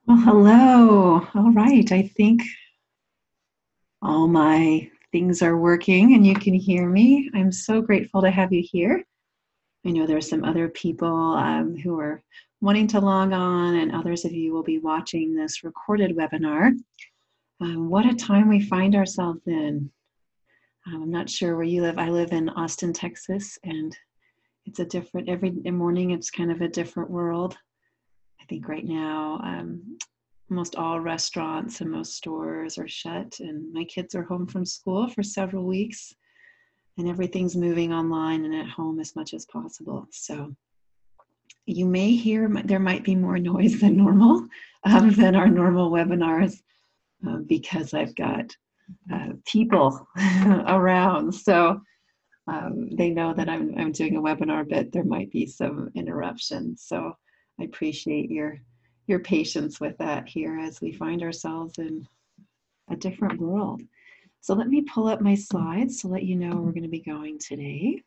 Well, hello. All right. I think all my things are working and you can hear me. I'm so grateful to have you here. I know there's some other people who are wanting to log on, and others of you will be watching this recorded webinar. What a time we find ourselves in. I'm not sure where you live. I live in Austin, Texas, and it's a different, every morning it's kind of a different world. I think right now, almost all restaurants and most stores are shut, and my kids are home from school for several weeks, and everything's moving online and at home as much as possible. So you may hear there might be more noise than normal, than our normal webinars, because I've got people around. So they know that I'm doing a webinar, but there might be some interruptions. So I appreciate your patience with that here as we find ourselves in a different world. So let me pull up my slides to let you know where we're going to be going today.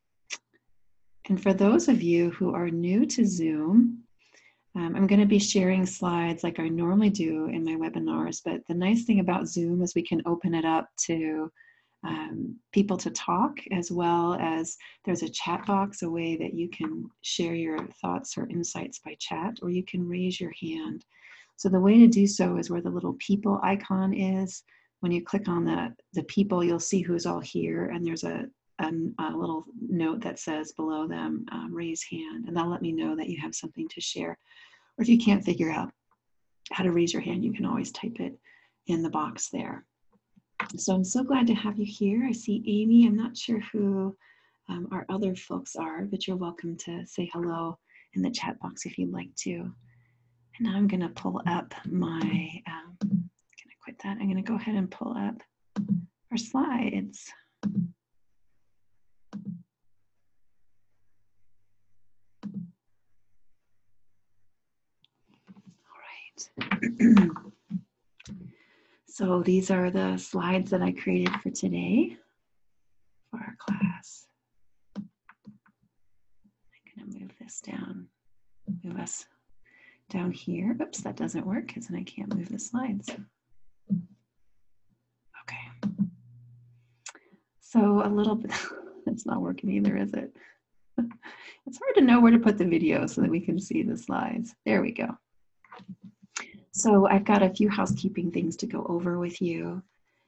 And for those of you who are new to Zoom, I'm going to be sharing slides like I normally do in my webinars, but the nice thing about Zoom is we can open it up to people to talk, as well as there's a chat box, a way that you can share your thoughts or insights by chat, or you can raise your hand. So the way to do so is where the little people icon is. When you click on the people, you'll see who's all here, and there's a little note that says below them, raise hand, and that'll let me know that you have something to share. Or if you can't figure out how to raise your hand, you can always type it in the box there. So I'm so glad to have you here. I see Amy. I'm not sure who our other folks are, but you're welcome to say hello in the chat box if you'd like to. And now I'm going to pull up my, can I quit that? I'm going to go ahead and pull up our slides. All right. So these are the slides that I created for today for our class. I'm going to move this down, move us down here. Oops, that doesn't work because then I can't move the slides. Okay. So a little bit, it's not working either, is it? It's hard to know where to put the video so that we can see the slides. There we go. So I've got a few housekeeping things to go over with you.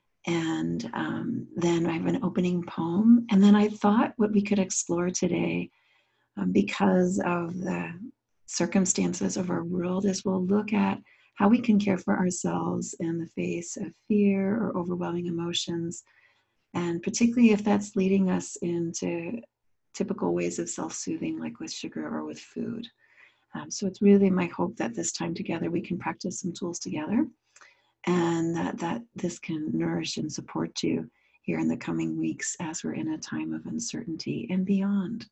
And then I have an opening poem. And then I thought what we could explore today, because of the circumstances of our world, is we'll look at how we can care for ourselves in the face of fear or overwhelming emotions. And particularly if that's leading us into typical ways of self-soothing, like with sugar or with food. So it's really my hope that this time together we can practice some tools together, and that this can nourish and support you here in the coming weeks as we're in a time of uncertainty and beyond.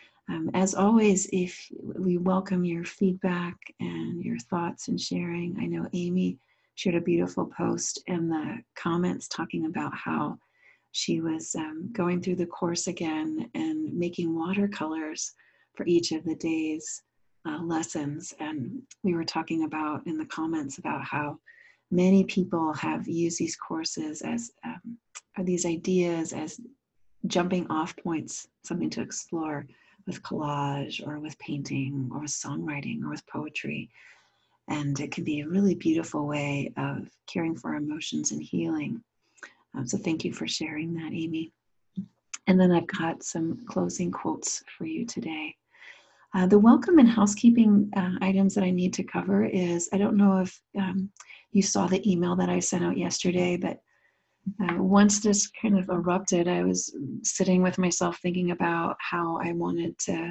As always, if we welcome your feedback and your thoughts and sharing. I know Amy shared a beautiful post in the comments talking about how she was going through the course again and making watercolors for each of the day's lessons. And we were talking about in the comments about how many people have used these courses as these ideas as jumping off points, something to explore with collage or with painting or with songwriting or with poetry. And it can be a really beautiful way of caring for our emotions and healing. So thank you for sharing that, Amy. And then I've got some closing quotes for you today. The welcome and housekeeping items that I need to cover is, I don't know if you saw the email that I sent out yesterday, but once this kind of erupted, I was sitting with myself thinking about how I wanted to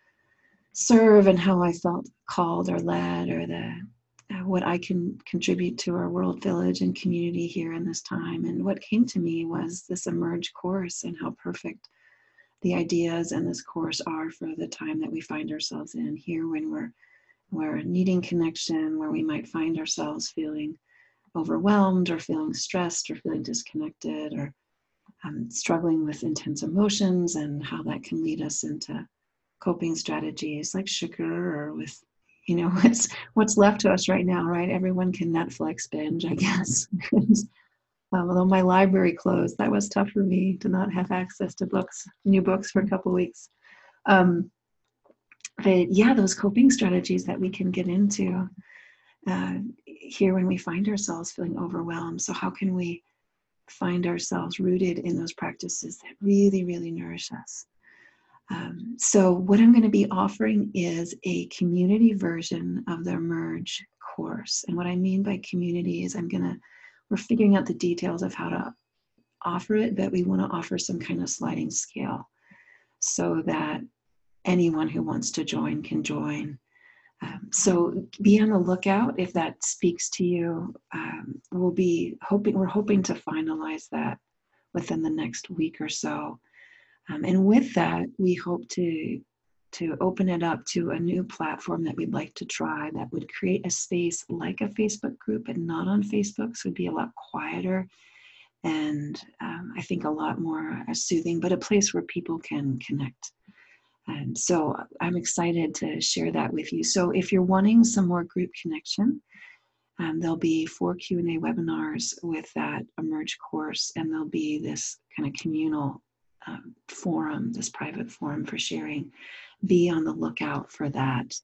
serve and how I felt called or led, or what I can contribute to our World Village and community here in this time. And what came to me was this Emerge course and how perfect the ideas in this course are for the time that we find ourselves in here, when we're needing connection, where we might find ourselves feeling overwhelmed or feeling stressed or feeling disconnected, or struggling with intense emotions, and how that can lead us into coping strategies like sugar or with you know, what's left to us right now, right? Everyone can Netflix binge, I guess. Although my library closed, that was tough for me to not have access to books, new books for a couple of weeks. But yeah, those coping strategies that we can get into here when we find ourselves feeling overwhelmed. So how can we find ourselves rooted in those practices that really, really nourish us? So what I'm going to be offering is a community version of the Emerge course. And what I mean by community is we're figuring out the details of how to offer it, but we want to offer some kind of sliding scale so that anyone who wants to join can join. So be on the lookout if that speaks to you. We're hoping to finalize that within the next week or so. And with that, we hope to open it up to a new platform that we'd like to try that would create a space like a Facebook group, but not on Facebook, so it'd be a lot quieter and I think a lot more soothing, but a place where people can connect. And so I'm excited to share that with you. So if you're wanting some more group connection, there'll be 4 Q&A webinars with that Emerge course, and there'll be this kind of communal forum, this private forum for sharing. Be on the lookout for that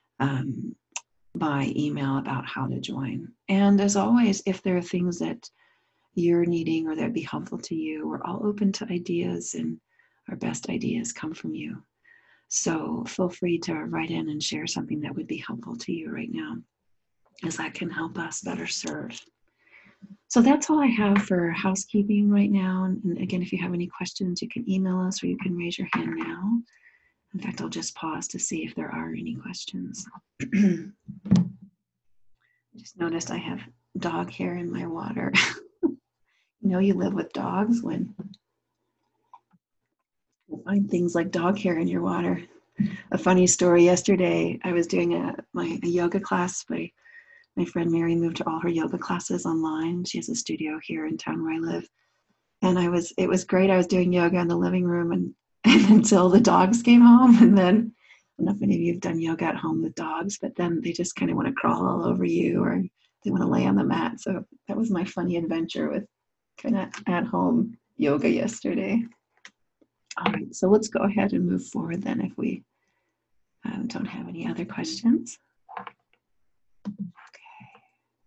by email about how to join. And as always, if there are things that you're needing or that'd be helpful to you, we're all open to ideas, and our best ideas come from you. So feel free to write in and share something that would be helpful to you right now, as that can help us better serve. So that's all I have for housekeeping right now. And again, if you have any questions, you can email us or you can raise your hand now. In fact, I'll just pause to see if there are any questions. I just noticed I have dog hair in my water. You know, you live with dogs when you find things like dog hair in your water. A funny story, yesterday I was doing a yoga class. My friend Mary moved to all her yoga classes online. She has a studio here in town where I live. And it was great. I was doing yoga in the living room and until the dogs came home. And then, I don't know if any of you have done yoga at home with dogs, but then they just kind of want to crawl all over you or they want to lay on the mat. So that was my funny adventure with kind of at home yoga yesterday. All right, so let's go ahead and move forward then if we don't have any other questions. Okay.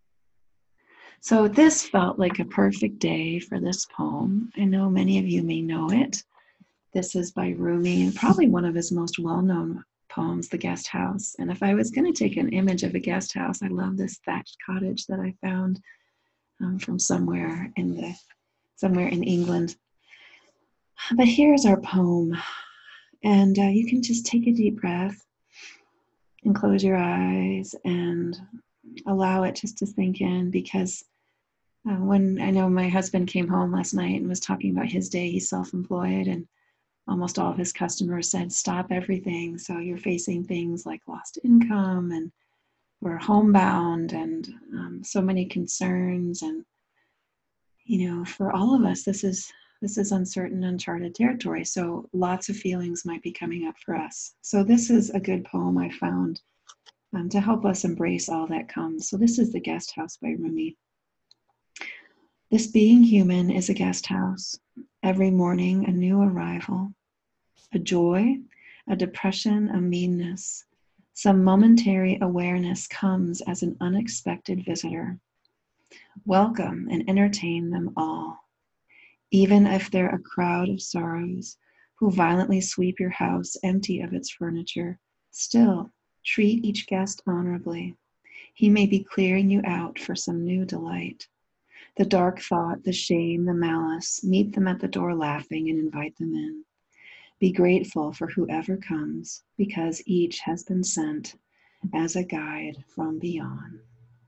So this felt like a perfect day for this poem. I know many of you may know it. This is by Rumi, and probably one of his most well-known poems, The Guest House. And if I was going to take an image of a guest house, I love this thatched cottage that I found from somewhere in England. But here's our poem. And you can just take a deep breath and close your eyes and allow it just to sink in, because when I know my husband came home last night and was talking about his day, he's self-employed, and almost all of his customers said, stop everything. So you're facing things like lost income, and we're homebound, and so many concerns. And, you know, for all of us, this is uncertain, uncharted territory. So lots of feelings might be coming up for us. So this is a good poem I found to help us embrace all that comes. So this is The Guest House by Rumi. This being human is a guest house. Every morning a new arrival, a joy, a depression, a meanness. Some momentary awareness comes as an unexpected visitor. Welcome and entertain them all. Even if they're a crowd of sorrows who violently sweep your house empty of its furniture, still treat each guest honorably. He may be clearing you out for some new delight. The dark thought, the shame, the malice, meet them at the door laughing and invite them in. Be grateful for whoever comes, because each has been sent as a guide from beyond.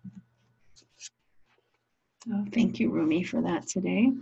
So thank you, Rumi, for that today.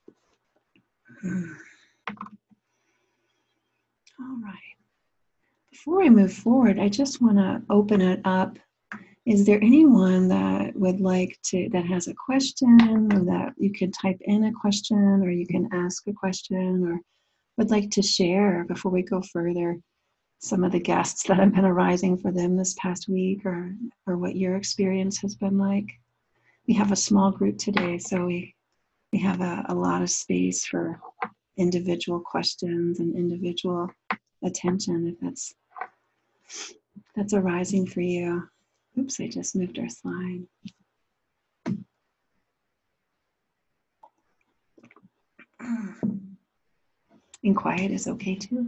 All right. Before I move forward, I just want to open it up. Is there anyone that would like to, that has a question, or that you can type in a question, or you can ask a question, or would like to share before we go further? some of the guests that have been arising for them this past week, or what your experience has been like. We have a small group today, so we have a lot of space for individual questions and individual attention if that's arising for you. Oops, I just moved our slide. And quiet is okay too.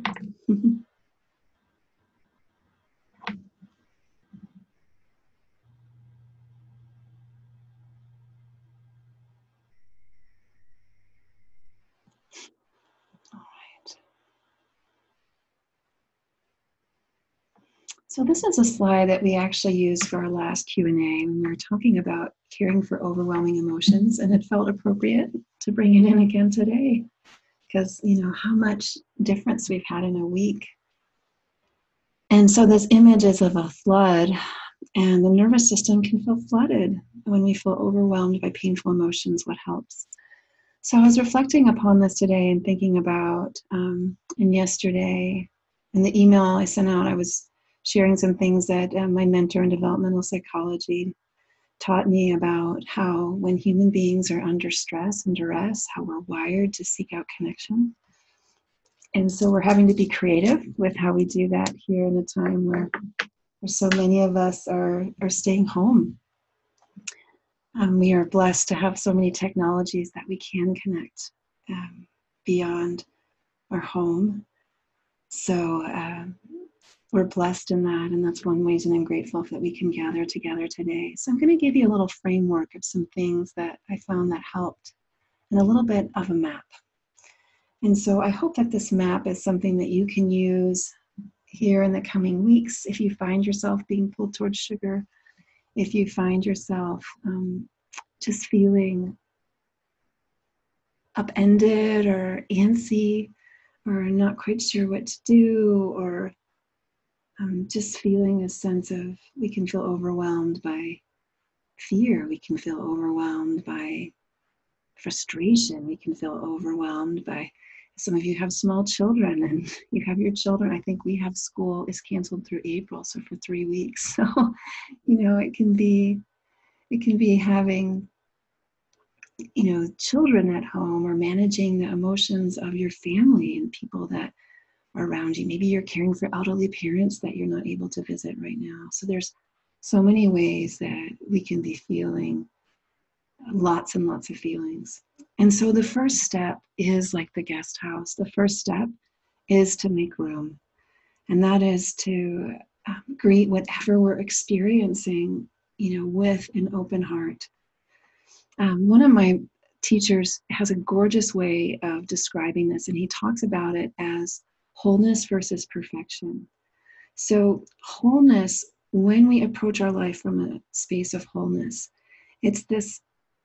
So this is a slide that we actually used for our last Q&A when we were talking about caring for overwhelming emotions, and it felt appropriate to bring it in again today because, you know, how much difference we've had in a week. And so this image is of a flood, and the nervous system can feel flooded when we feel overwhelmed by painful emotions. What helps? So I was reflecting upon this today and thinking about, and yesterday, in the email I sent out, I was sharing some things that my mentor in developmental psychology taught me about how when human beings are under stress and duress, how we're wired to seek out connection. And so we're having to be creative with how we do that here in a time where so many of us are staying home. We are blessed to have so many technologies that we can connect beyond our home. So we're blessed in that, and that's one reason I'm grateful that we can gather together today. So I'm going to give you a little framework of some things that I found that helped, and a little bit of a map. And so I hope that this map is something that you can use here in the coming weeks if you find yourself being pulled towards sugar, if you find yourself just feeling upended or antsy or not quite sure what to do, or just feeling a sense of, we can feel overwhelmed by fear, we can feel overwhelmed by frustration, we can feel overwhelmed by, some of you have small children and you have your children, I think we have school is canceled through April, so for 3 weeks. So, you know, it can be having, you know, children at home, or managing the emotions of your family and people that are around you. Maybe you're caring for elderly parents that you're not able to visit right now. So there's so many ways that we can be feeling lots and lots of feelings. And so the first step is like the guest house. The first step is to make room. And that is to greet whatever we're experiencing, you know, with an open heart. One of my teachers has a gorgeous way of describing this, and he talks about it as wholeness versus perfection. So wholeness, when we approach our life from a space of wholeness, it's this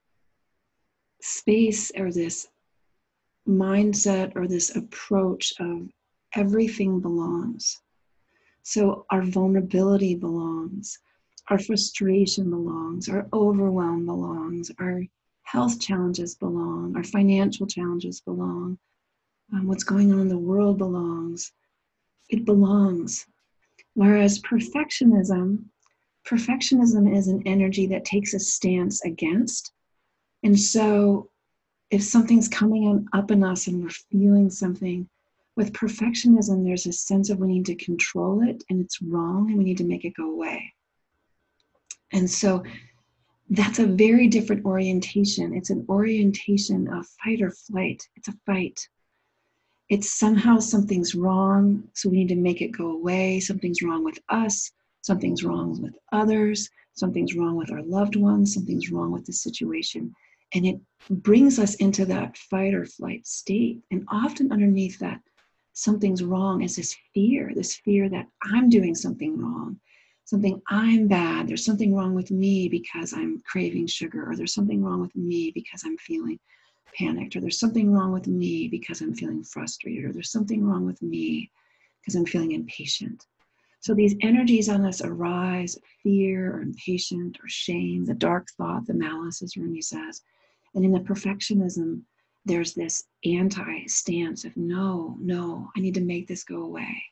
space or this mindset or this approach of everything belongs. So our vulnerability belongs, our frustration belongs, our overwhelm belongs, our health challenges belong, our financial challenges belong, what's going on in the world belongs. It belongs. Whereas perfectionism is an energy that takes a stance against. And so if something's coming up in us and we're feeling something, with perfectionism, there's a sense of we need to control it and it's wrong and we need to make it go away. And so that's a very different orientation. It's an orientation of fight or flight. It's a fight. It's somehow something's wrong, so we need to make it go away. Something's wrong with us. Something's wrong with others. Something's wrong with our loved ones. Something's wrong with the situation. And it brings us into that fight or flight state. And often underneath that, something's wrong is this fear that I'm doing something wrong, I'm bad, there's something wrong with me because I'm craving sugar, or there's something wrong with me because I'm feeling panicked, or there's something wrong with me because I'm feeling frustrated, or there's something wrong with me because I'm feeling impatient. So these energies on us arise, fear or impatient or shame, the dark thought, the malice, as Rumi says. And in the perfectionism, there's this anti-stance of no, I need to make this go away.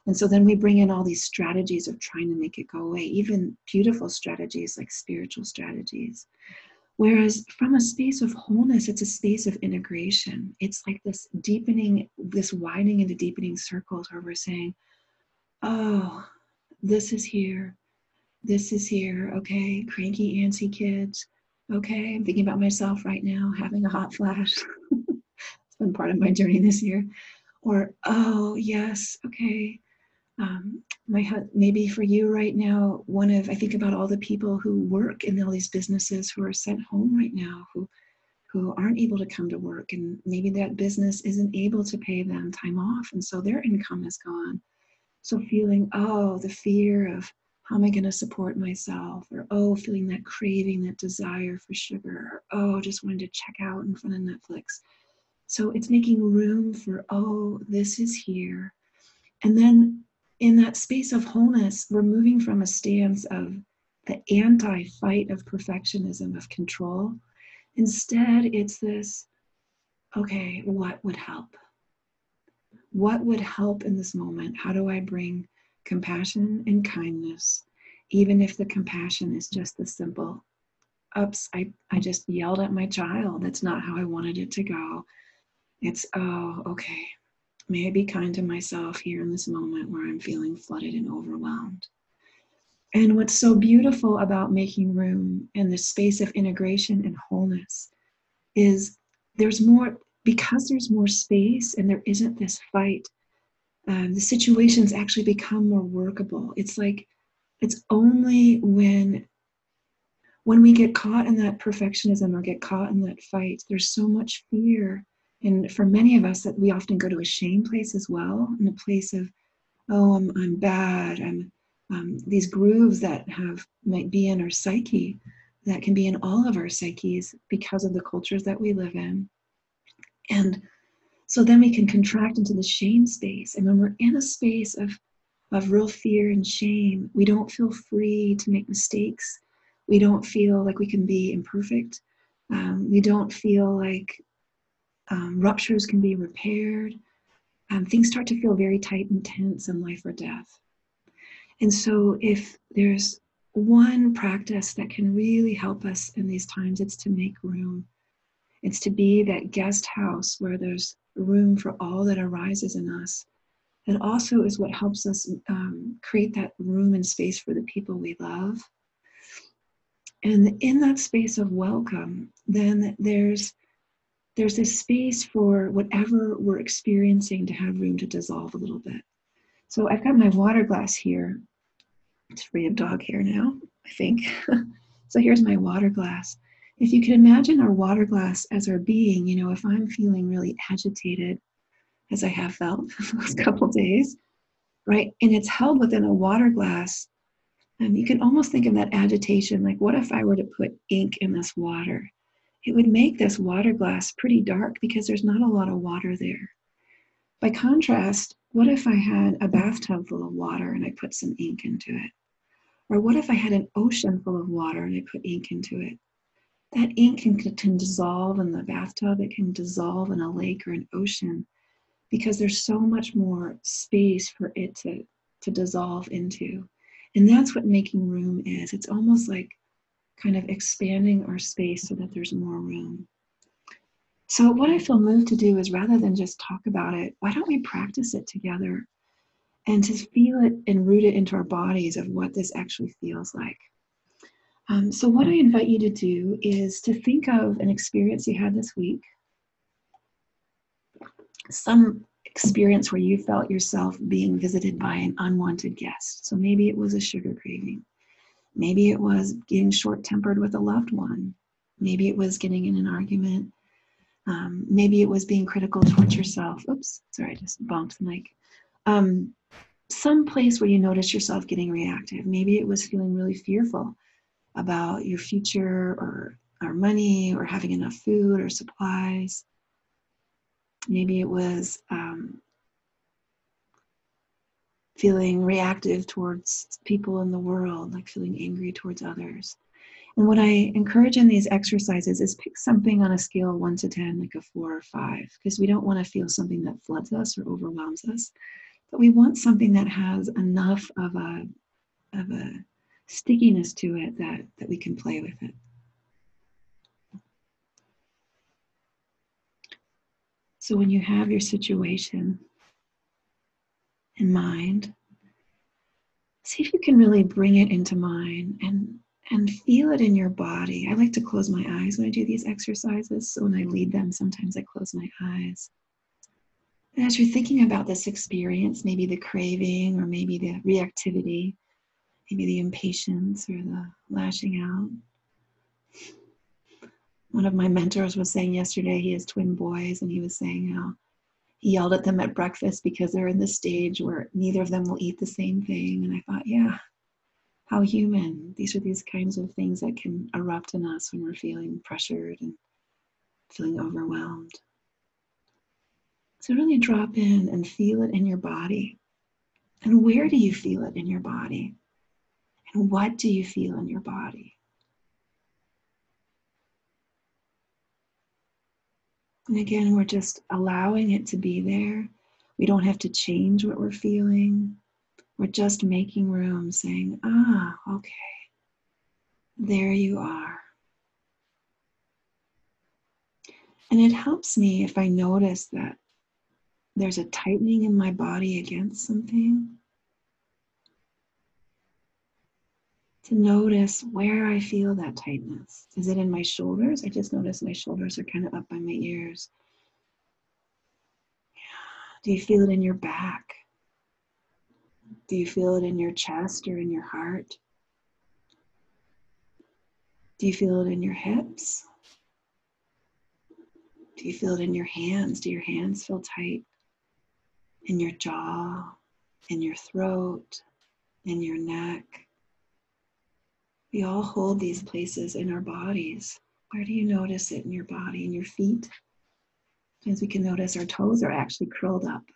And so then we bring in all these strategies of trying to make it go away, even beautiful strategies like spiritual strategies. Whereas from a space of wholeness, it's a space of integration. It's like this deepening, this widening into deepening circles where we're saying, oh, this is here. This is here. Okay, cranky, antsy kids. Okay, I'm thinking about myself right now, having a hot flash. It's been part of my journey this year. Or, oh, yes, okay. Maybe for you right now, I think about all the people who work in all these businesses who are sent home right now, who aren't able to come to work, and maybe that business isn't able to pay them time off, and so their income is gone. So feeling, oh, the fear of how am I going to support myself, or oh, feeling that craving, that desire for sugar, or oh, just wanting to check out in front of Netflix. So it's making room for, oh, this is here. And then in that space of wholeness, we're moving from a stance of the anti-fight of perfectionism, of control. Instead, it's this, okay, what would help? What would help in this moment? How do I bring compassion and kindness, even if the compassion is just the simple, oops, I just yelled at my child. That's not how I wanted it to go. It's, oh, okay. May I be kind to myself here in this moment where I'm feeling flooded and overwhelmed. And what's so beautiful about making room and the space of integration and wholeness is there's more, because there's more space and there isn't this fight, the situations actually become more workable. It's like, it's only when we get caught in that perfectionism or get caught in that fight, there's so much fear. And for many of us, that we often go to a shame place as well, in a place of, oh, I'm bad. These grooves that might be in our psyche, that can be in all of our psyches because of the cultures that we live in. And so then we can contract into the shame space. And when we're in a space of real fear and shame, we don't feel free to make mistakes. We don't feel like we can be imperfect. We don't feel like ruptures can be repaired. Things start to feel very tight and tense in life or death. And so if there's one practice that can really help us in these times, it's to make room. It's to be that guest house where there's room for all that arises in us. It also is what helps us create that room and space for the people we love. And in that space of welcome, then there's this space for whatever we're experiencing to have room to dissolve a little bit. So I've got my water glass here. It's free of dog hair now, I think. So here's my water glass. If you can imagine our water glass as our being, if I'm feeling really agitated, as I have felt the last couple days, right? And it's held within a water glass. And you can almost think of that agitation, like what if I were to put ink in this water? It would make this water glass pretty dark because there's not a lot of water there. By contrast, what if I had a bathtub full of water and I put some ink into it? Or what if I had an ocean full of water and I put ink into it? That ink can dissolve in the bathtub. It can dissolve in a lake or an ocean because there's so much more space for it to dissolve into. And that's what making room is. It's almost like kind of expanding our space so that there's more room. So what I feel moved to do is, rather than just talk about it, why don't we practice it together and to feel it and root it into our bodies of what this actually feels like. So what I invite you to do is to think of an experience you had this week, some experience where you felt yourself being visited by an unwanted guest. So maybe it was a sugar craving. Maybe it was getting short-tempered with a loved one. Maybe it was getting in an argument. Maybe it was being critical towards yourself. Oops, sorry, I just bumped the mic. Some place where you notice yourself getting reactive. Maybe it was feeling really fearful about your future or money or having enough food or supplies. Maybe it was feeling reactive towards people in the world, like feeling angry towards others. And what I encourage in these exercises is pick something on a scale of 1 to 10, like a 4 or 5, because we don't want to feel something that floods us or overwhelms us. but we want something that has enough of a stickiness to it that we can play with it. So when you have your situation in mind, see if you can really bring it into mind and feel it in your body. I like to close my eyes when I do these exercises. So when I lead them, sometimes I close my eyes. And as you're thinking about this experience, maybe the craving or maybe the reactivity, maybe the impatience or the lashing out. One of my mentors was saying yesterday, he has twin boys, and he was saying how he yelled at them at breakfast because they're in this stage where neither of them will eat the same thing. And I thought, yeah, how human. These are these kinds of things that can erupt in us when we're feeling pressured and feeling overwhelmed. So really drop in and feel it in your body. And where do you feel it in your body? And what do you feel in your body? And again, we're just allowing it to be there. We don't have to change what we're feeling. We're just making room, saying, okay, there you are. And it helps me if I notice that there's a tightening in my body against something, to notice where I feel that tightness. Is it in my shoulders? I just notice my shoulders are kind of up by my ears. Do you feel it in your back? Do you feel it in your chest or in your heart? Do you feel it in your hips? Do you feel it in your hands? Do your hands feel tight? In your jaw, in your throat, in your neck? We all hold these places in our bodies. Where do you notice it in your body, in your feet? Sometimes we can notice our toes are actually curled up.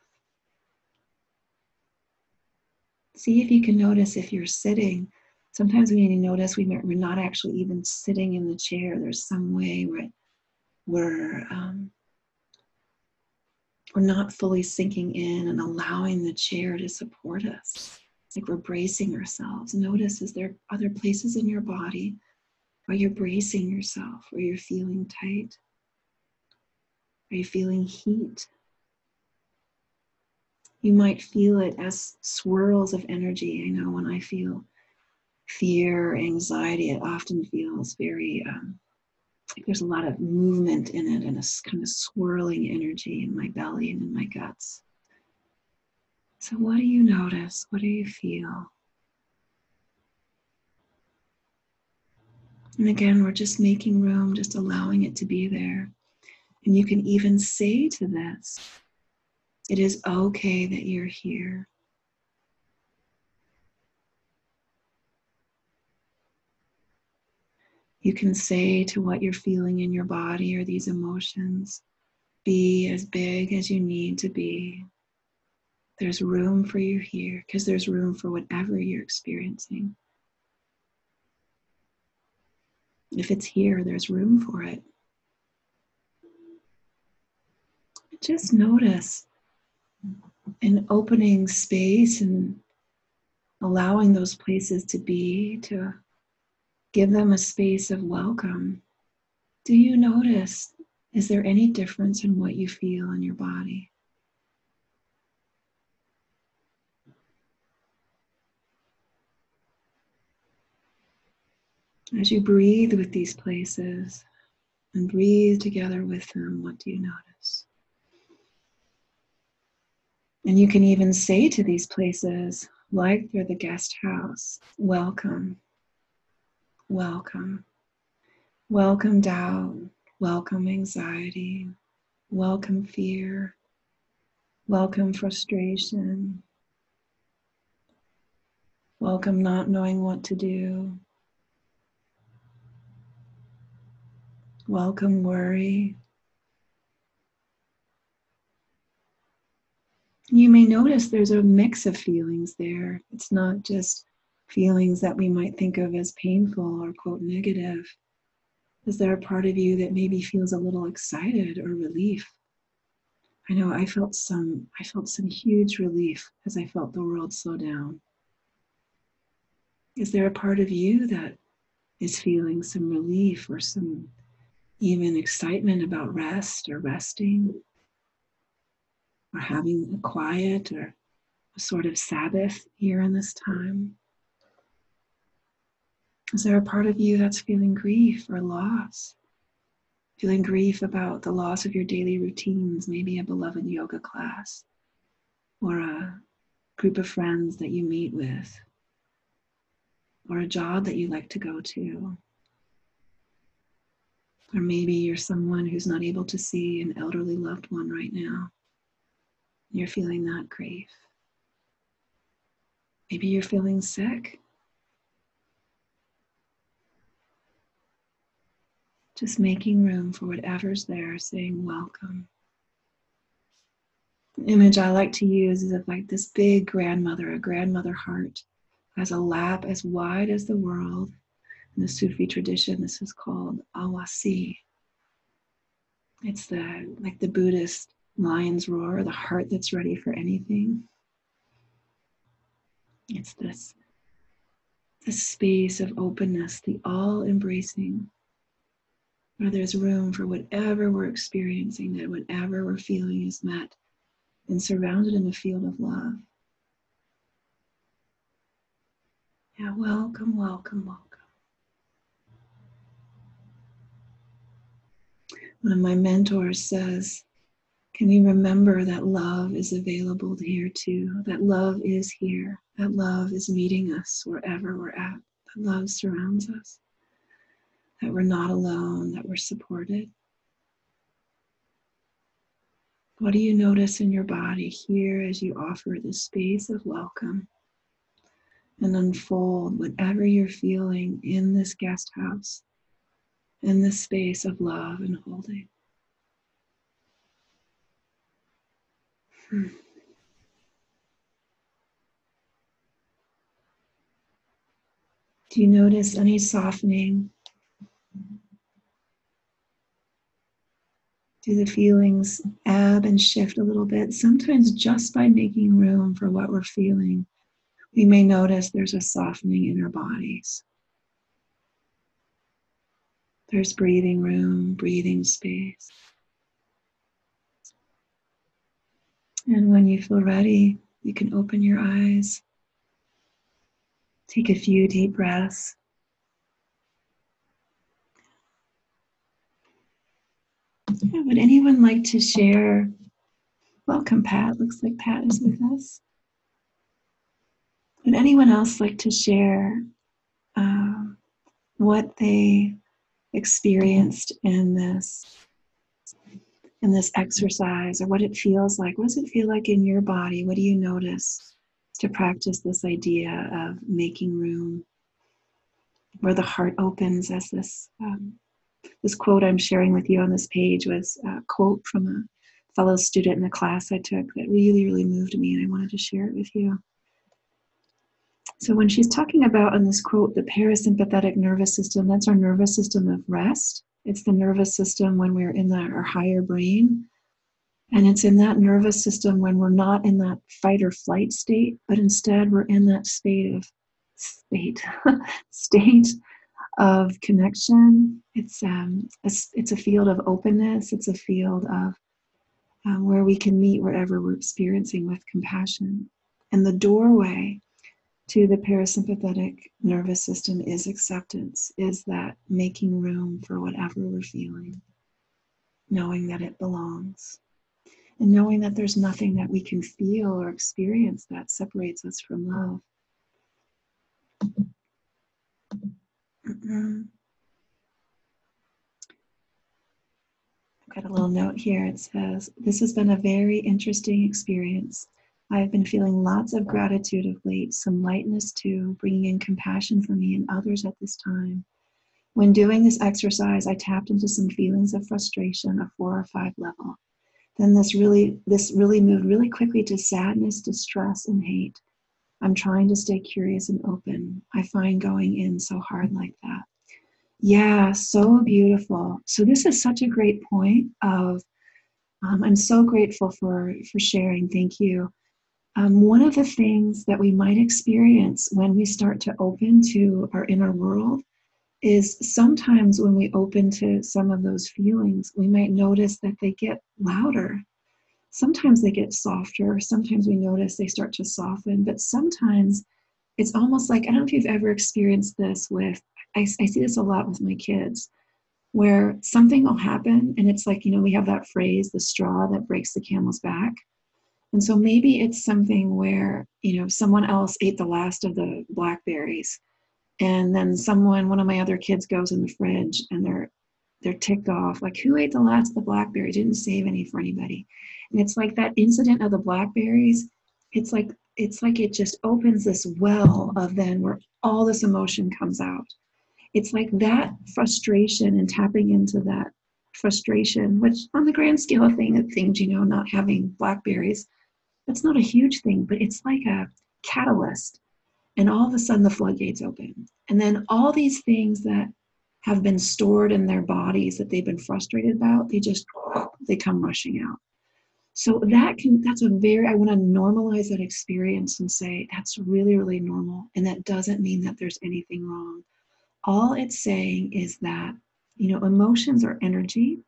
See if you can notice if you're sitting. Sometimes we need to notice we're not actually even sitting in the chair. There's some way where we're not fully sinking in and allowing the chair to support us. It's like we're bracing ourselves. Notice, is there other places in your body where you're bracing yourself, where you're feeling tight? Are you feeling heat? You might feel it as swirls of energy. I know when I feel fear, anxiety, it often feels very, like there's a lot of movement in it and a kind of swirling energy in my belly and in my guts. So what do you notice? What do you feel? And again, we're just making room, just allowing it to be there. And you can even say to this, it is okay that you're here. You can say to what you're feeling in your body or these emotions, be as big as you need to be. There's room for you here because there's room for whatever you're experiencing. If it's here, there's room for it. Just notice an opening space and allowing those places to be, to give them a space of welcome. Do you notice, is there any difference in what you feel in your body? As you breathe with these places and breathe together with them, what do you notice? And you can even say to these places, like they're the guest house, welcome, welcome, welcome doubt, welcome anxiety, welcome fear, welcome frustration, welcome not knowing what to do, welcome worry. You may notice there's a mix of feelings there. It's not just feelings that we might think of as painful or quote negative. Is there a part of you that maybe feels a little excited or relief? I know I felt some huge relief as I felt the world slow down. Is there a part of you that is feeling some relief or some even excitement about rest or resting or having a quiet or a sort of Sabbath here in this time? Is there a part of you that's feeling grief or loss? Feeling grief about the loss of your daily routines, maybe a beloved yoga class or a group of friends that you meet with or a job that you like to go to. Or maybe you're someone who's not able to see an elderly loved one right now. You're feeling that grief. Maybe you're feeling sick. Just making room for whatever's there, saying welcome. The image I like to use is of like this big grandmother, a grandmother heart, has a lap as wide as the world. In the Sufi tradition, this is called awasi. It's like the Buddhist lion's roar, the heart that's ready for anything. It's this space of openness, the all-embracing, where there's room for whatever we're experiencing, that whatever we're feeling is met and surrounded in a field of love. Yeah, welcome, welcome, welcome. One of my mentors says, can you remember that love is available here too? That love is here. That love is meeting us wherever we're at. That love surrounds us. That we're not alone, that we're supported. What do you notice in your body here as you offer this space of welcome and unfold whatever you're feeling in this guest house, in this space of love and holding? Do you notice any softening? Do the feelings ebb and shift a little bit? Sometimes just by making room for what we're feeling, we may notice there's a softening in our bodies. There's breathing room, breathing space. And when you feel ready, you can open your eyes. Take a few deep breaths. Would anyone like to share? Welcome, Pat. Looks like Pat is with us. Would anyone else like to share what they experienced in this exercise, or what it feels like? What does it feel like in your body? What do you notice to practice this idea of making room, where the heart opens? As this quote I'm sharing with you on this page was a quote from a fellow student in a class I took that really, really moved me, and I wanted to share it with you. So when she's talking about in this quote, the parasympathetic nervous system, that's our nervous system of rest. It's the nervous system when we're in our higher brain. And it's in that nervous system when we're not in that fight or flight state, but instead we're in that state of connection. It's a field of openness. It's a field of where we can meet whatever we're experiencing with compassion. And the doorway to the parasympathetic nervous system is acceptance, is that making room for whatever we're feeling, knowing that it belongs, and knowing that there's nothing that we can feel or experience that separates us from love. I've got a little note here. It says, this has been a very interesting experience. I have been feeling lots of gratitude of late, some lightness too, bringing in compassion for me and others at this time. When doing this exercise, I tapped into some feelings of frustration, a 4 or 5 level. Then this really moved really quickly to sadness, distress, and hate. I'm trying to stay curious and open. I find going in so hard like that. Yeah, so beautiful. So this is such a great point of I'm so grateful for sharing. Thank you. One of the things that we might experience when we start to open to our inner world is sometimes when we open to some of those feelings, we might notice that they get louder. Sometimes they get softer. Sometimes we notice they start to soften, but sometimes it's almost like, I don't know if you've ever experienced this with, I see this a lot with my kids, where something will happen and it's like, we have that phrase, the straw that breaks the camel's back. And so maybe it's something where, someone else ate the last of the blackberries. And then one of my other kids goes in the fridge and they're ticked off. Like, who ate the last of the blackberries? Didn't save any for anybody. And it's like that incident of the blackberries. It's like it just opens this well of then where all this emotion comes out. It's like that frustration and tapping into that frustration, which on the grand scale of things, not having blackberries, that's not a huge thing, but it's like a catalyst. And all of a sudden the floodgates open. And then all these things that have been stored in their bodies that they've been frustrated about, they come rushing out. So I want to normalize that experience and say, that's really, really normal. And that doesn't mean that there's anything wrong. All it's saying is that, emotions are energy.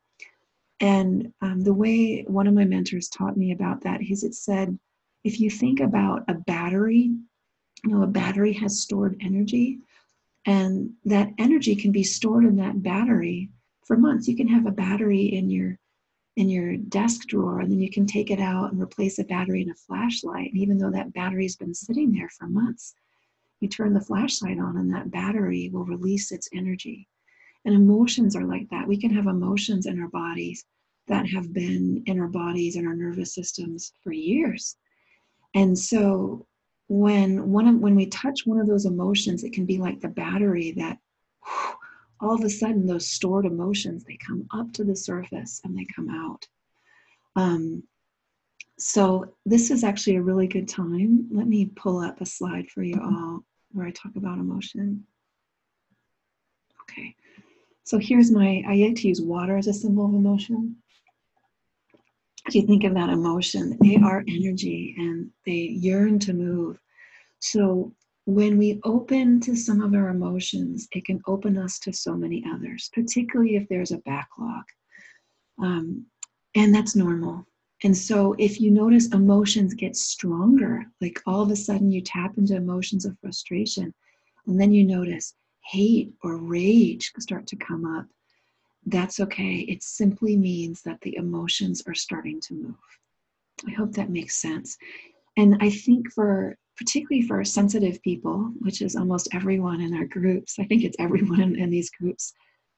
And the way one of my mentors taught me about that is it said, if you think about a battery, a battery has stored energy, and that energy can be stored in that battery for months. You can have a battery in your desk drawer, and then you can take it out and replace a battery in a flashlight. And even though that battery's been sitting there for months, you turn the flashlight on and that battery will release its energy. And emotions are like that. We can have emotions in our bodies that have been in our bodies and our nervous systems for years. And so when we touch one of those emotions, it can be like the battery that all of a sudden those stored emotions, they come up to the surface and they come out. So this is actually a really good time. Let me pull up a slide for you all where I talk about emotion. Okay, so here's I like to use water as a symbol of emotion. If you think of that emotion, they are energy and they yearn to move. So when we open to some of our emotions, it can open us to so many others, particularly if there's a backlog. And that's normal. And so if you notice emotions get stronger, like all of a sudden you tap into emotions of frustration, and then you notice hate or rage start to come up, that's okay. It simply means that the emotions are starting to move. I hope that makes sense. And I think particularly for sensitive people, which is almost everyone in our groups, I think it's everyone in these groups,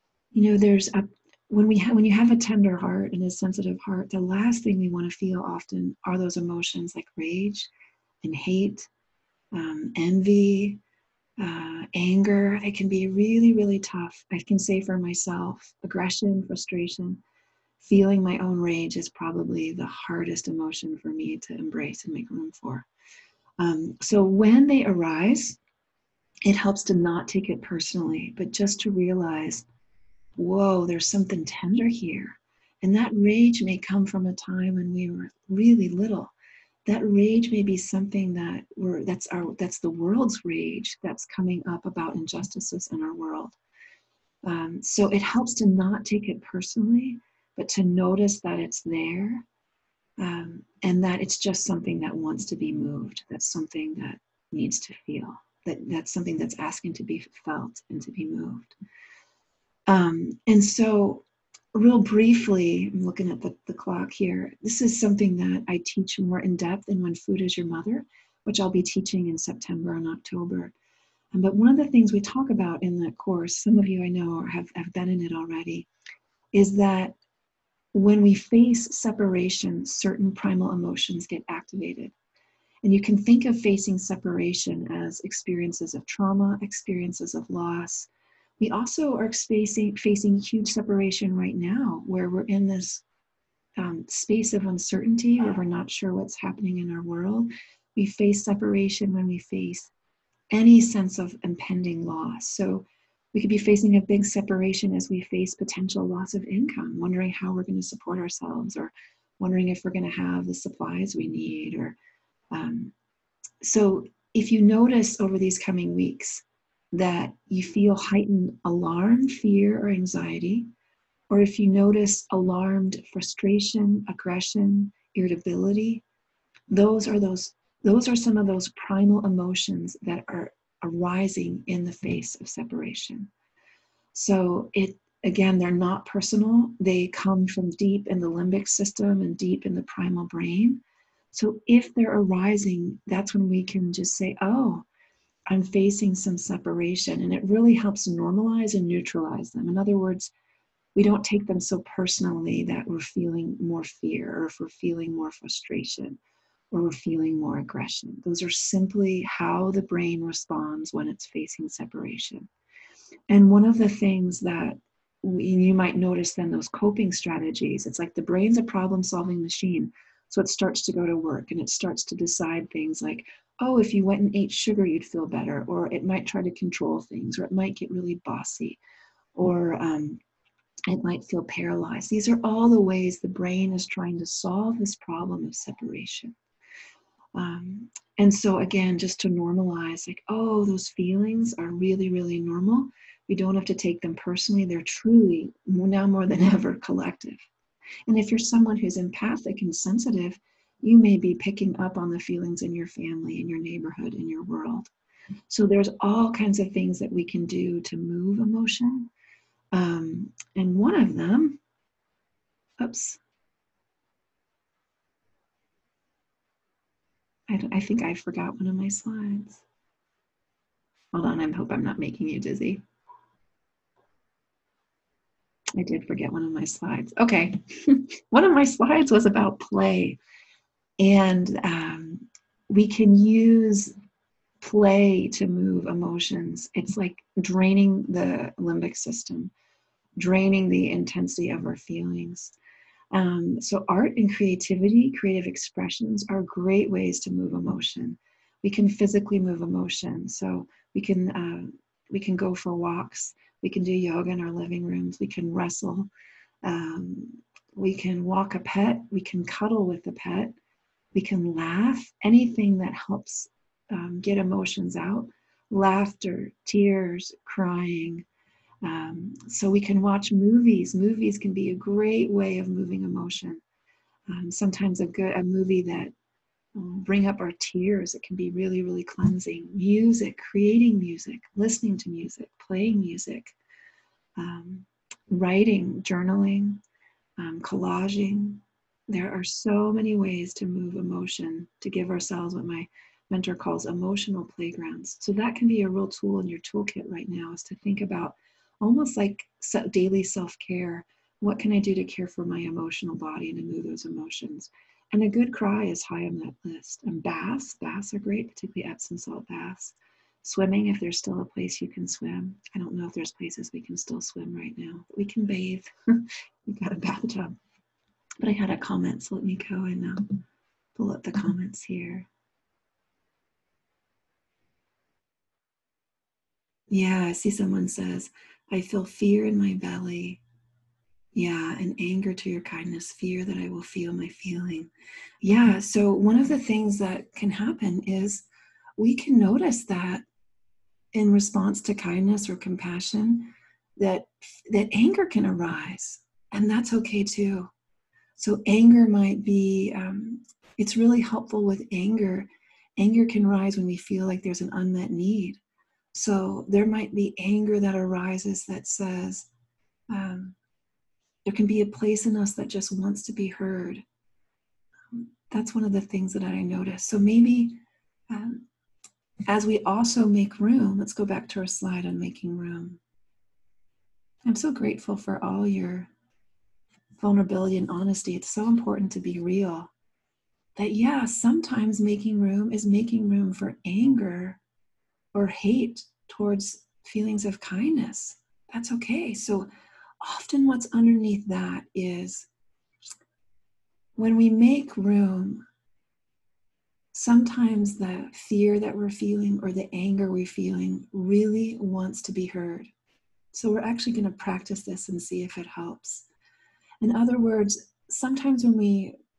when you have a tender heart and a sensitive heart, the last thing we want to feel often are those emotions like rage and hate, envy, anger. It can be really, really tough. I can say for myself, aggression, frustration, feeling my own rage is probably the hardest emotion for me to embrace and make room for. So when they arise, it helps to not take it personally, but just to realize, whoa, there's something tender here. And that rage may come from a time when we were really little. That rage may be something that's the world's rage that's coming up about injustices in our world. So it helps to not take it personally, but to notice that it's there, and that it's just something that wants to be moved. That's something that needs to feel. That's something that's asking to be felt and to be moved. And so real briefly, I'm looking at the clock here. This is something that I teach more in depth in When Food is Your Mother, which I'll be teaching in September and October. But one of the things we talk about in that course, some of you I know have been in it already, is that when we face separation, certain primal emotions get activated. And you can think of facing separation as experiences of trauma, experiences of loss. We also are facing huge separation right now, where we're in this space of uncertainty, where we're not sure what's happening in our world. We face separation when we face any sense of impending loss. So we could be facing a big separation as we face potential loss of income, wondering how we're going to support ourselves, or wondering if we're going to have the supplies we need. Or so if you notice over these coming weeks that you feel heightened alarm, fear, or anxiety, or if you notice alarmed frustration, aggression, irritability, those are some of those primal emotions that are arising in the face of separation. So again, they're not personal. They come from deep in the limbic system and deep in the primal brain. So if they're arising, that's when we can just say, oh, I'm facing some separation. And it really helps normalize and neutralize them. In other words, we don't take them so personally that we're feeling more fear, or if we're feeling more frustration, or we're feeling more aggression. Those are simply how the brain responds when it's facing separation. And one of the things that you might notice then, those coping strategies, it's like the brain's a problem-solving machine. So it starts to go to work and it starts to decide things like, oh, if you went and ate sugar, you'd feel better. Or it might try to control things, or it might get really bossy, or it might feel paralyzed. These are all the ways the brain is trying to solve this problem of separation. And so again, just to normalize, like, oh, those feelings are really, really normal. We don't have to take them personally. They're truly, now more than ever, collective. And if you're someone who's empathic and sensitive, you may be picking up on the feelings in your family, in your neighborhood, in your world. So there's all kinds of things that we can do to move emotion. And one of them, I think I forgot one of my slides. Hold on, I hope I'm not making you dizzy. I did forget one of my slides. Okay, one of my slides was about play. And we can use play to move emotions. It's like draining the limbic system, draining the intensity of our feelings. So art and creativity, creative expressions are great ways to move emotion. We can physically move emotion. So we can go for walks. We can do yoga in our living rooms. We can wrestle. We can walk a pet. We can cuddle with the pet. We can laugh. Anything that helps get emotions out. Laughter, tears, crying. So we can watch movies. Movies can be a great way of moving emotion. Sometimes a movie that bring up our tears, it can be really, really cleansing. Music, creating music, listening to music, playing music, writing, journaling, collaging. There are so many ways to move emotion, to give ourselves what my mentor calls emotional playgrounds. So that can be a real tool in your toolkit right now, is to think about almost like daily self-care. What can I do to care for my emotional body and to move those emotions? And a good cry is high on that list. And baths are great, particularly Epsom salt baths. Swimming, if there's still a place you can swim. I don't know if there's places we can still swim right now, but we can bathe. We've got a bathtub. But I had a comment, so let me go and pull up the comments here. Yeah, I see someone says, I feel fear in my belly. Yeah, and anger to your kindness, fear that I will feel my feeling. Yeah, so one of the things that can happen is we can notice that in response to kindness or compassion, that anger can arise, and that's okay too. So anger might be, it's really helpful with anger. Anger can rise when we feel like there's an unmet need. So there might be anger that arises that says, there can be a place in us that just wants to be heard. That's one of the things that I noticed. So maybe as we also make room, let's go back to our slide on making room. I'm so grateful for all your vulnerability and honesty. It's so important to be real. That, yeah, sometimes making room is making room for anger or hate towards feelings of kindness. That's okay. So often what's underneath that is when we make room, sometimes the fear that we're feeling or the anger we're feeling really wants to be heard. So we're actually going to practice this and see if it helps. In other words, sometimes when we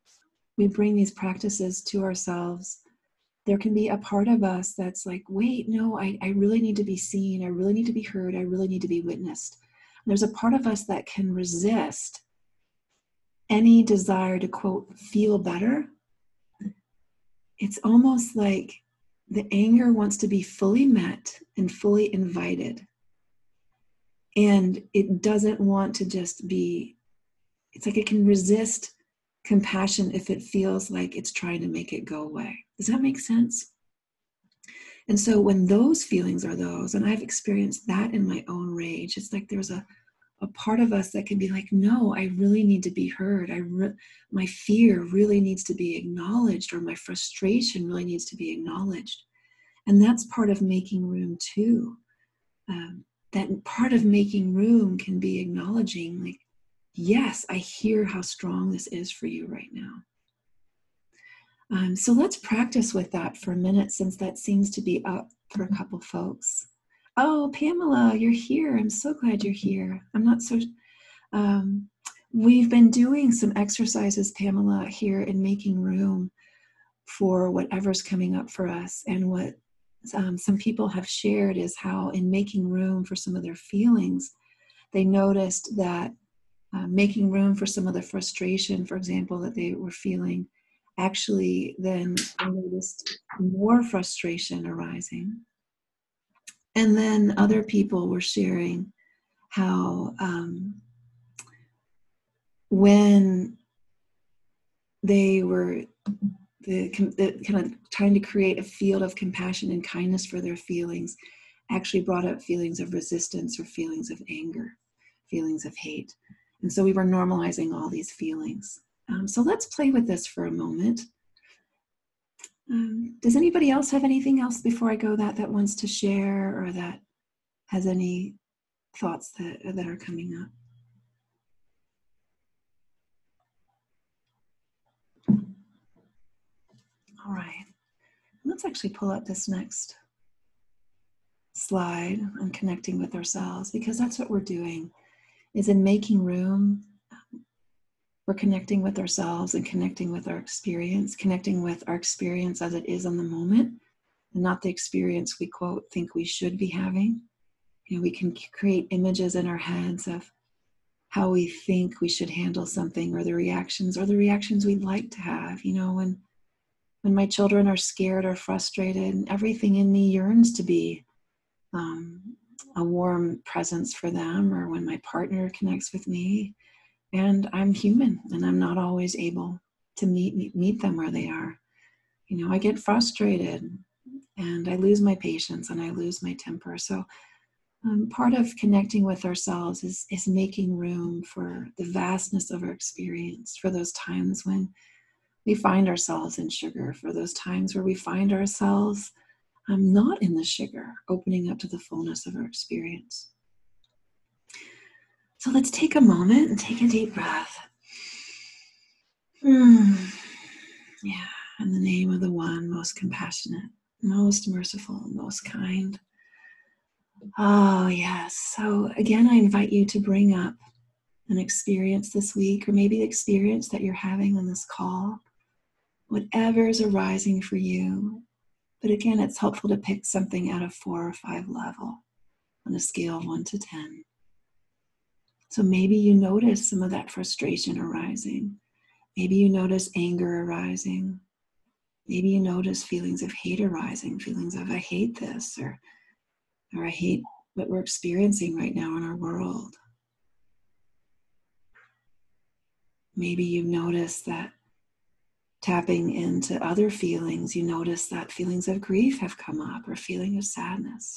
we bring these practices to ourselves, there can be a part of us that's like, wait, no, I really need to be seen. I really need to be heard. I really need to be witnessed. And there's a part of us that can resist any desire to, quote, feel better. It's almost like the anger wants to be fully met and fully invited. And it doesn't want to just be, it's like it can resist compassion if it feels like it's trying to make it go away. Does that make sense? And so when those feelings are those, and I've experienced that in my own rage, it's like there's a part of us that can be like, no, I really need to be heard. My fear really needs to be acknowledged, or my frustration really needs to be acknowledged. And that's part of making room too. That part of making room can be acknowledging, like, yes, I hear how strong this is for you right now. So let's practice with that for a minute, since that seems to be up for a couple folks. Oh, Pamela, you're here. I'm so glad you're here. We've been doing some exercises, Pamela, here in making room for whatever's coming up for us. And what some people have shared is how in making room for some of their feelings, they noticed that making room for some of the frustration, for example, that they were feeling, actually then I noticed more frustration arising. And then other people were sharing how when they were kind of trying to create a field of compassion and kindness for their feelings, actually brought up feelings of resistance or feelings of anger, feelings of hate. And so we were normalizing all these feelings. So let's play with this for a moment. Does anybody else have anything else before I go that wants to share, or that has any thoughts that are coming up? All right, let's actually pull up this next slide on connecting with ourselves, because that's what we're doing, is in making room. We're connecting with ourselves and connecting with our experience as it is on the moment, and not the experience we, quote, think we should be having. You know, we can create images in our heads of how we think we should handle something, or the reactions we'd like to have. You know, when my children are scared or frustrated, everything in me yearns to be a warm presence for them, or when my partner connects with me. And I'm human, and I'm not always able to meet them where they are. You know, I get frustrated, and I lose my patience, and I lose my temper. So part of connecting with ourselves is making room for the vastness of our experience, for those times when we find ourselves in sugar, for those times where we find ourselves not in the sugar, opening up to the fullness of our experience. So let's take a moment and take a deep breath. Yeah, in the name of the one most compassionate, most merciful, most kind. Oh, yes. So again, I invite you to bring up an experience this week, or maybe the experience that you're having on this call, whatever is arising for you. But again, it's helpful to pick something out of 4 or 5 level on a scale of 1 to 10. So maybe you notice some of that frustration arising. Maybe you notice anger arising. Maybe you notice feelings of hate arising, feelings of I hate this, or I hate what we're experiencing right now in our world. Maybe you notice that tapping into other feelings, you notice that feelings of grief have come up, or feeling of sadness.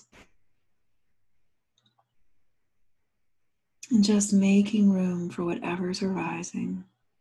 And just making room for whatever's arising.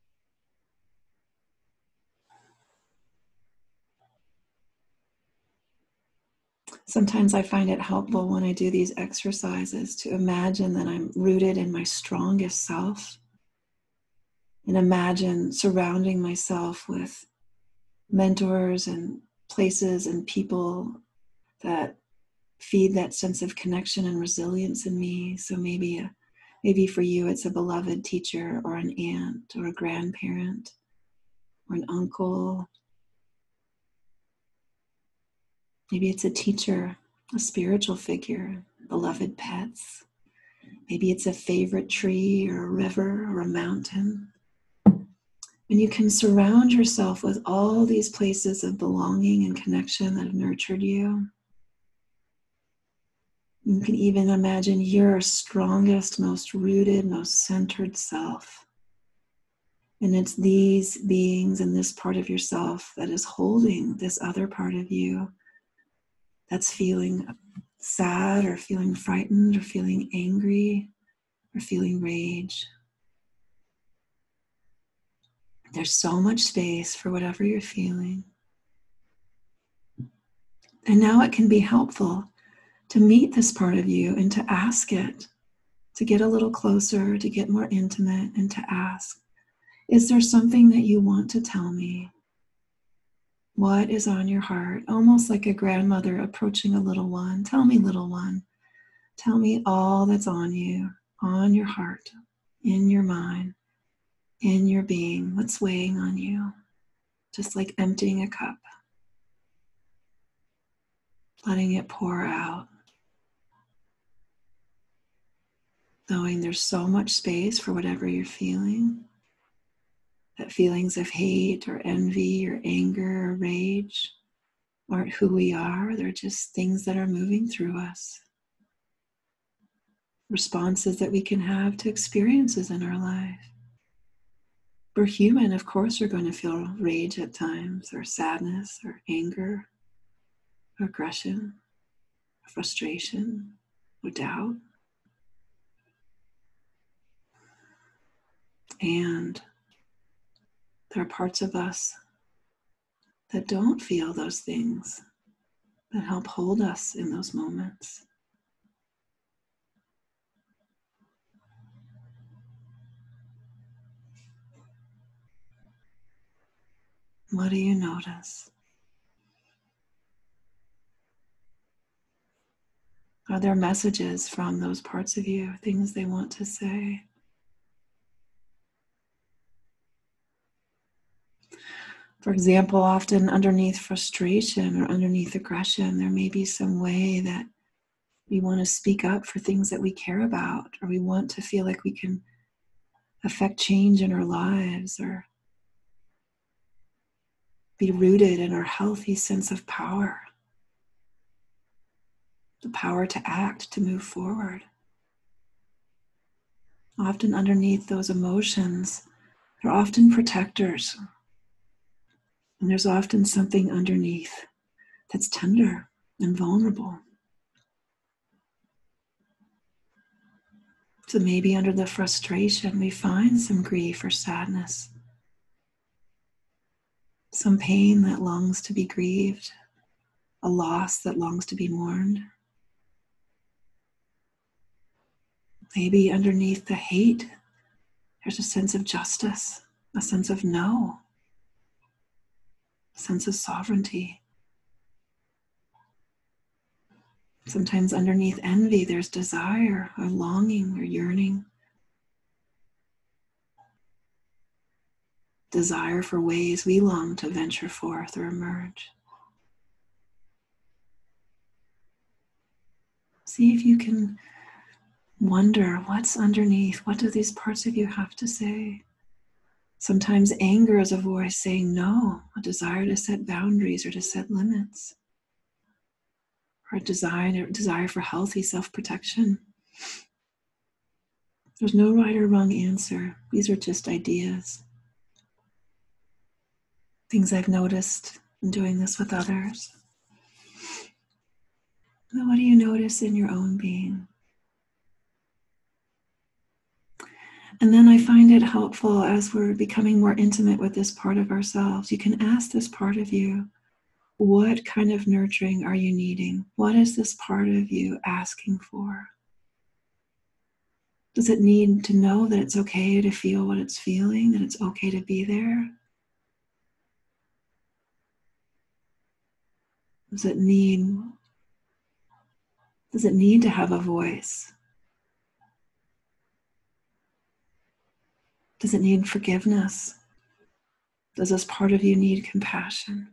Sometimes I find it helpful when I do these exercises to imagine that I'm rooted in my strongest self, and imagine surrounding myself with mentors and places and people that feed that sense of connection and resilience in me. So maybe for you, it's a beloved teacher, or an aunt, or a grandparent. or an uncle. Maybe it's a teacher, a spiritual figure, beloved pets. Maybe it's a favorite tree or a river or a mountain. And you can surround yourself with all these places of belonging and connection that have nurtured you. You can even imagine your strongest, most rooted, most centered self. And it's these beings and this part of yourself that is holding this other part of you that's feeling sad or feeling frightened or feeling angry or feeling rage. There's so much space for whatever you're feeling. And now it can be helpful to meet this part of you and to ask it, to get a little closer, to get more intimate, and to ask, is there something that you want to tell me? What is on your heart? Almost like a grandmother approaching a little one. Tell me, little one. Tell me all that's on you, on your heart, in your mind, in your being. What's weighing on you? Just like emptying a cup. Letting it pour out. Knowing there's so much space for whatever you're feeling. That feelings of hate or envy or anger or rage aren't who we are. They're just things that are moving through us. Responses that we can have to experiences in our life. We're human, of course we're going to feel rage at times, or sadness, or anger, or aggression, or frustration, or doubt. And there are parts of us that don't feel those things, that help hold us in those moments. What do you notice? Are there messages from those parts of you, things they want to say? For example, often underneath frustration or underneath aggression, there may be some way that we want to speak up for things that we care about, or we want to feel like we can affect change in our lives, or be rooted in our healthy sense of power, the power to act, to move forward. Often underneath those emotions, they're often protectors. And there's often something underneath that's tender and vulnerable. So maybe under the frustration, we find some grief or sadness, some pain that longs to be grieved, a loss that longs to be mourned. Maybe underneath the hate, there's a sense of justice, a sense of no, a sense of sovereignty. Sometimes underneath envy, there's desire or longing or yearning. Desire for ways we long to venture forth or emerge. See if you can wonder what's underneath. What do these parts of you have to say? Sometimes anger is a voice saying no, a desire to set boundaries or to set limits, or a desire for healthy self-protection. There's no right or wrong answer. These are just ideas. Things I've noticed in doing this with others. Now, what do you notice in your own being? And then I find it helpful as we're becoming more intimate with this part of ourselves. You can ask this part of you, what kind of nurturing are you needing? What is this part of you asking for? Does it need to know that it's okay to feel what it's feeling, that it's okay to be there? Does it need to have a voice? Does it need forgiveness? Does this part of you need compassion?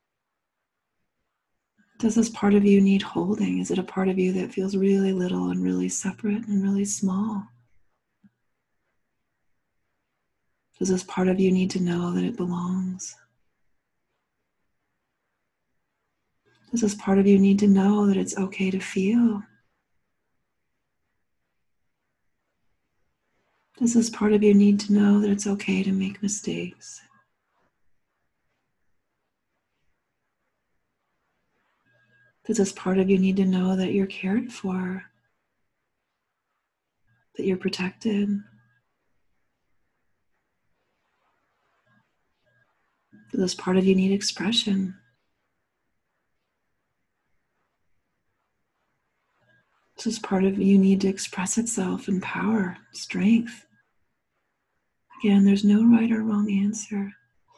Does this part of you need holding? Is it a part of you that feels really little and really separate and really small? Does this part of you need to know that it belongs? Does this part of you need to know that it's okay to feel? Does this part of you need to know that it's okay to make mistakes? Does this part of you need to know that you're cared for? That you're protected? Does this part of you need expression? Does this part of you need to express itself in power, strength? Again, there's no right or wrong answer.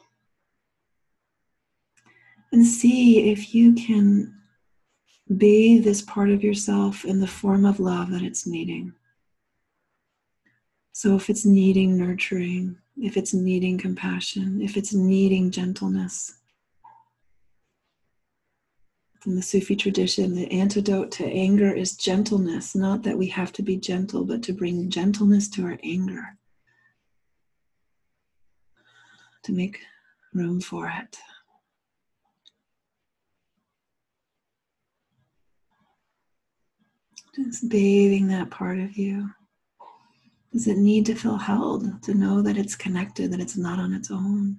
And see if you can bathe this part of yourself in the form of love that it's needing. So if it's needing nurturing, if it's needing compassion, if it's needing gentleness. In the Sufi tradition, the antidote to anger is gentleness. Not that we have to be gentle, but to bring gentleness to our anger. To make room for it. Just bathing that part of you. Does it need to feel held, to know that it's connected, that it's not on its own?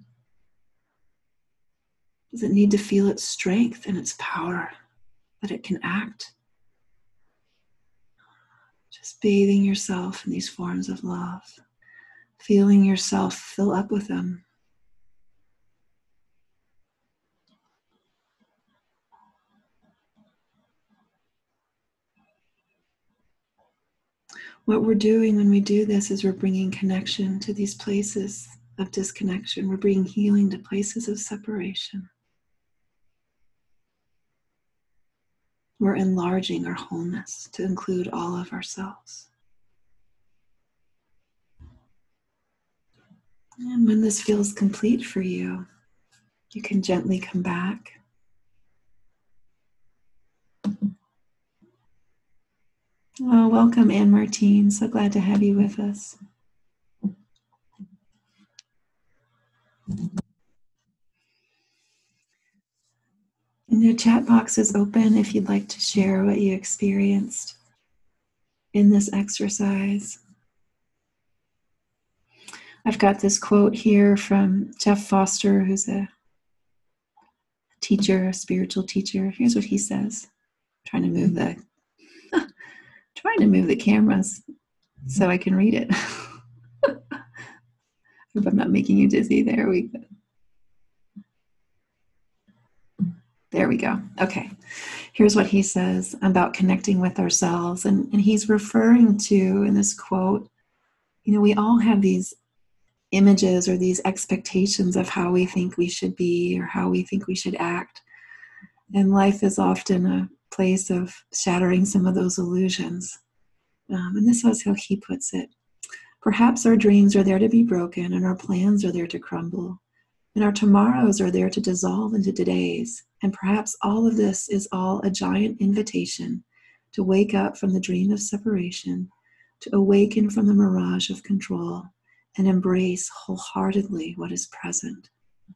Does it need to feel its strength and its power, that it can act? Just bathing yourself in these forms of love, feeling yourself fill up with them. What we're doing when we do this is we're bringing connection to these places of disconnection. We're bringing healing to places of separation. We're enlarging our wholeness to include all of ourselves. And when this feels complete for you, you can gently come back. Oh, welcome, Anne Martine. So glad to have you with us. And the chat box is open if you'd like to share what you experienced in this exercise. I've got this quote here from Jeff Foster, who's a teacher, a spiritual teacher. Here's what he says. Trying to move the cameras so I can read it. Hope I'm not making you dizzy. There we go. There we go. Okay. Here's what he says about connecting with ourselves. And he's referring to, in this quote, we all have these images or these expectations of how we think we should be or how we think we should act. And life is often a place of shattering some of those illusions. And this is how he puts it. Perhaps our dreams are there to be broken and our plans are there to crumble. And our tomorrows are there to dissolve into todays. And perhaps all of this is all a giant invitation to wake up from the dream of separation, to awaken from the mirage of control, and embrace wholeheartedly what is present.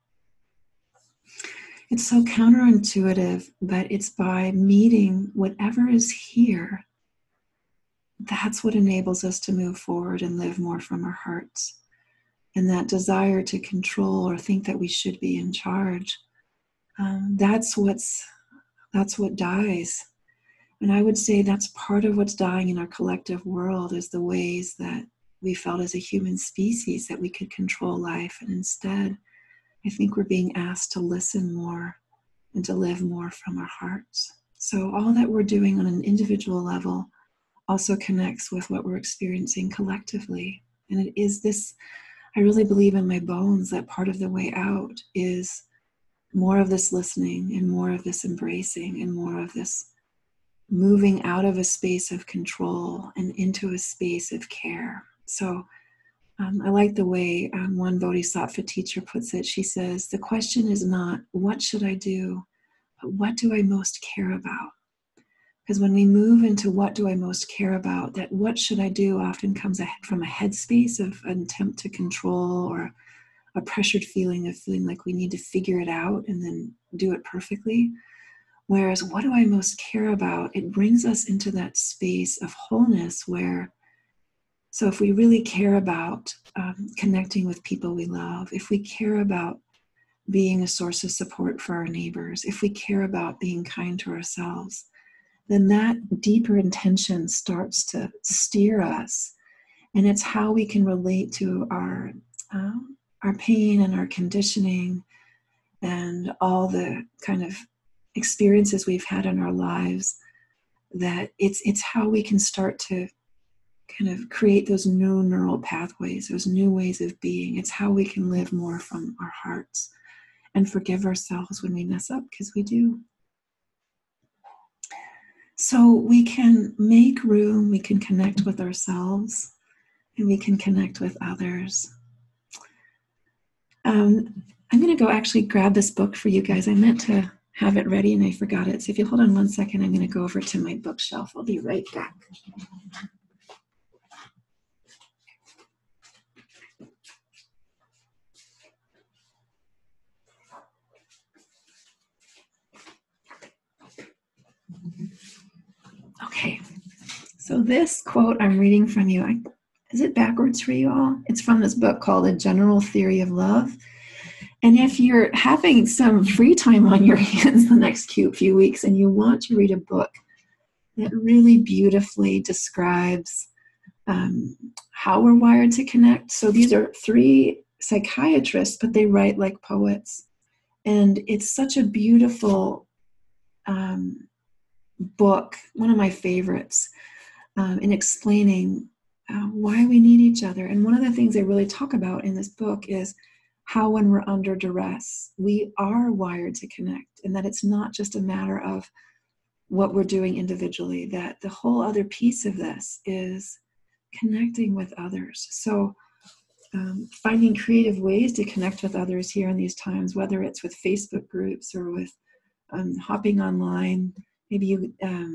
It's so counterintuitive, but it's by meeting whatever is here. That's what enables us to move forward and live more from our hearts. And that desire to control or think that we should be in charge, that's what dies. And I would say that's part of what's dying in our collective world, is the ways that we felt as a human species that we could control life. And instead, I think we're being asked to listen more and to live more from our hearts. So all that we're doing on an individual level also connects with what we're experiencing collectively. And it is this, I really believe in my bones that part of the way out is more of this listening and more of this embracing and more of this moving out of a space of control and into a space of care. So I like the way one Bodhisattva teacher puts it. She says, the question is not, what should I do? But what do I most care about? Because when we move into what do I most care about, that what should I do often comes from a headspace of an attempt to control, or a pressured feeling of feeling like we need to figure it out and then do it perfectly. Whereas what do I most care about? It brings us into that space of wholeness where, so if we really care about connecting with people we love, if we care about being a source of support for our neighbors, if we care about being kind to ourselves, then that deeper intention starts to steer us. And it's how we can relate to our pain and our conditioning and all the kind of experiences we've had in our lives, that it's how we can start to kind of create those new neural pathways, those new ways of being. It's how we can live more from our hearts and forgive ourselves when we mess up, because we do. So we can make room, we can connect with ourselves, and we can connect with others. I'm going to go actually grab this book for you guys. I meant to have it ready and I forgot it. So if you hold on one second, I'm going to go over to my bookshelf. I'll be right back. Okay, so this quote I'm reading from you, is it backwards for you all? It's from this book called A General Theory of Love. And if you're having some free time on your hands the next few weeks and you want to read a book that really beautifully describes how we're wired to connect. So these are 3 psychiatrists, but they write like poets. And it's such a beautiful book, one of my favorites, in explaining why we need each other. And one of the things they really talk about in this book is how when we're under duress, we are wired to connect, and that it's not just a matter of what we're doing individually, that the whole other piece of this is connecting with others. So finding creative ways to connect with others here in these times, whether it's with Facebook groups or with hopping online. Maybe you,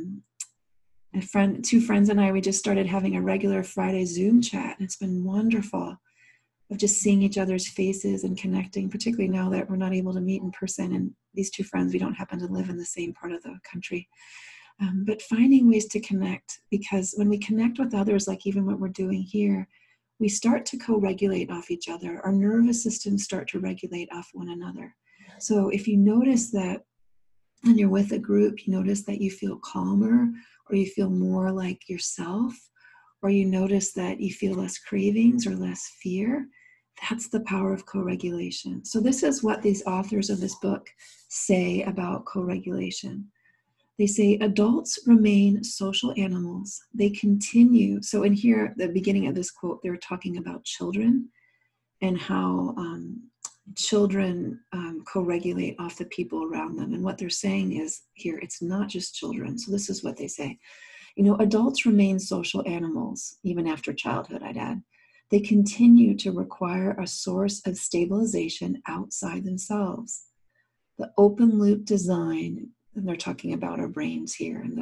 two friends and I, we just started having a regular Friday Zoom chat, and it's been wonderful of just seeing each other's faces and connecting, particularly now that we're not able to meet in person. And these 2 friends, we don't happen to live in the same part of the country. But finding ways to connect, because when we connect with others, like even what we're doing here, we start to co-regulate off each other. Our nervous systems start to regulate off one another. So if you notice that when you're with a group, you notice that you feel calmer, or you feel more like yourself, or you notice that you feel less cravings or less fear, that's the power of co-regulation. So this is what these authors of this book say about co-regulation. They say adults remain social animals. They continue. So in here, the beginning of this quote, they're talking about children and how children co-regulate off the people around them. And what they're saying is here, it's not just children. So this is what they say. Adults remain social animals, even after childhood, I'd add. They continue to require a source of stabilization outside themselves. The open loop design, and they're talking about our brains here and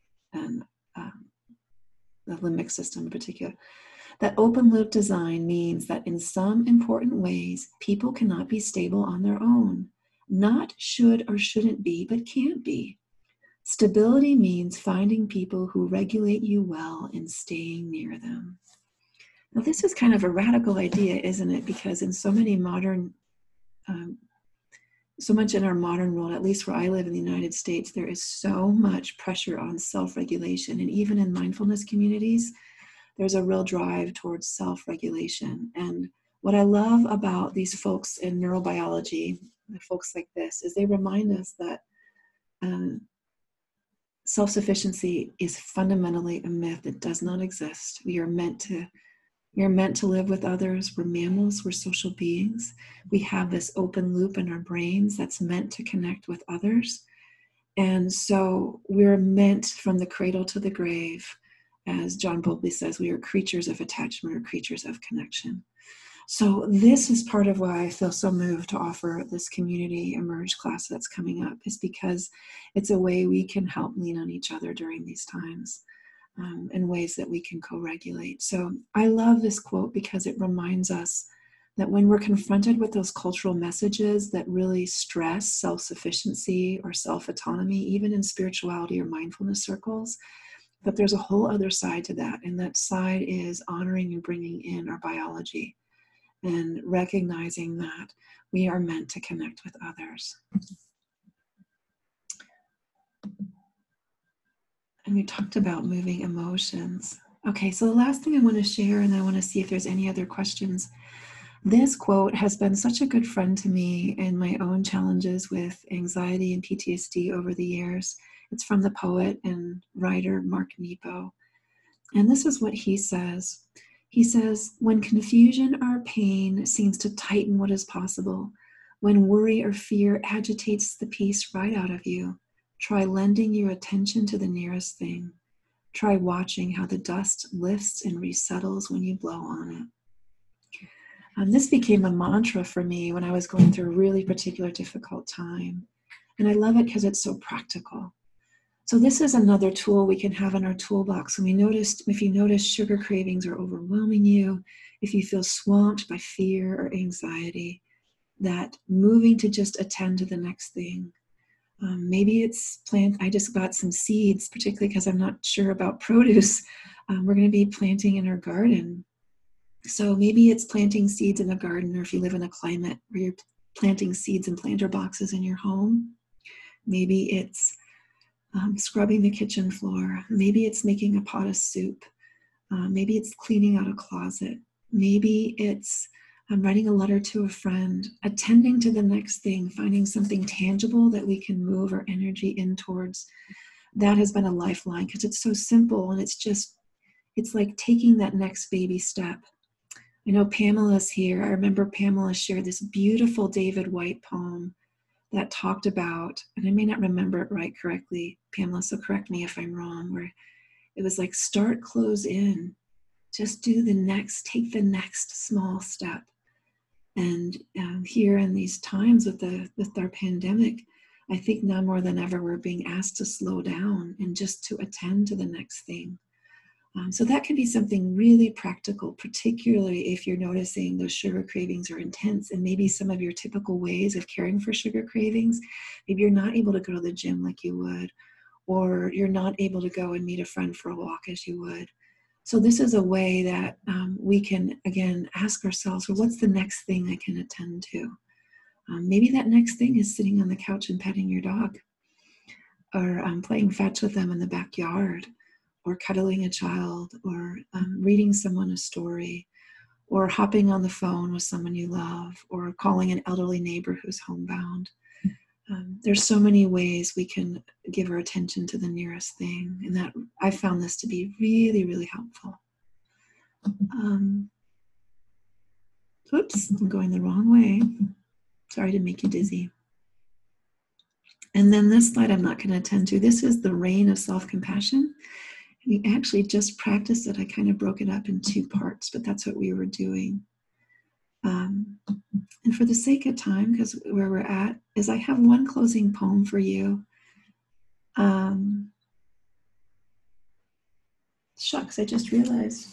the limbic system in particular. That open loop design means that in some important ways, people cannot be stable on their own. Not should or shouldn't be, but can't be. Stability means finding people who regulate you well and staying near them. Now, this is kind of a radical idea, isn't it? Because in so much in our modern world, at least where I live in the United States, there is so much pressure on self-regulation. And even in mindfulness communities, there's a real drive towards self-regulation. And what I love about these folks in neurobiology, the folks like this, is they remind us that self-sufficiency is fundamentally a myth. It does not exist. We are meant to live with others. We're mammals, we're social beings. We have this open loop in our brains that's meant to connect with others. And so we're meant from the cradle to the grave, as John Bowlby says, we are creatures of attachment or creatures of connection. So this is part of why I feel so moved to offer this community emerge class that's coming up, is because it's a way we can help lean on each other during these times, in ways that we can co-regulate. So I love this quote because it reminds us that when we're confronted with those cultural messages that really stress self-sufficiency or self-autonomy, even in spirituality or mindfulness circles, that there's a whole other side to that. And that side is honoring and bringing in our biology and recognizing that we are meant to connect with others. And we talked about moving emotions. Okay, so the last thing I want to share, and I want to see if there's any other questions. This quote has been such a good friend to me in my own challenges with anxiety and PTSD over the years. It's from the poet and writer Mark Nepo. And this is what he says. He says, when confusion or pain seems to tighten what is possible, when worry or fear agitates the peace right out of you, try lending your attention to the nearest thing. Try watching how the dust lifts and resettles when you blow on it. This became a mantra for me when I was going through a really particular difficult time. And I love it because it's so practical. So this is another tool we can have in our toolbox. When if you notice sugar cravings are overwhelming you, if you feel swamped by fear or anxiety, that moving to just attend to the next thing. Maybe it's I just got some seeds, particularly because I'm not sure about produce. We're going to be planting in our garden. So maybe it's planting seeds in a garden, or if you live in a climate where you're planting seeds in planter boxes in your home. Maybe it's scrubbing the kitchen floor. Maybe it's making a pot of soup. Maybe it's cleaning out a closet. Maybe it's writing a letter to a friend, attending to the next thing, finding something tangible that we can move our energy in towards. That has been a lifeline because it's so simple, and it's like taking that next baby step. I know Pamela's here. I remember Pamela shared this beautiful David Whyte poem that talked about, and I may not remember it right correctly, Pamela, so correct me if I'm wrong, where it was like start, close in, just take the next small step. And here in these times with our pandemic, I think now more than ever, we're being asked to slow down and just to attend to the next thing. So that can be something really practical, particularly if you're noticing those sugar cravings are intense, and maybe some of your typical ways of caring for sugar cravings, maybe you're not able to go to the gym like you would, or you're not able to go and meet a friend for a walk as you would. So this is a way that we can, again, ask ourselves, well, what's the next thing I can attend to? Maybe that next thing is sitting on the couch and petting your dog, or playing fetch with them in the backyard, or cuddling a child, or reading someone a story, or hopping on the phone with someone you love, or calling an elderly neighbor who's homebound. There's so many ways we can give our attention to the nearest thing, and that I found this to be really, really helpful. Oops, I'm going the wrong way. Sorry to make you dizzy. And then this slide I'm not going to attend to. This is the reign of self-compassion. We actually just practiced it. I kind of broke it up in two parts, but that's what we were doing. And for the sake of time, because where we're at, is I have one closing poem for you. Shucks, I just realized.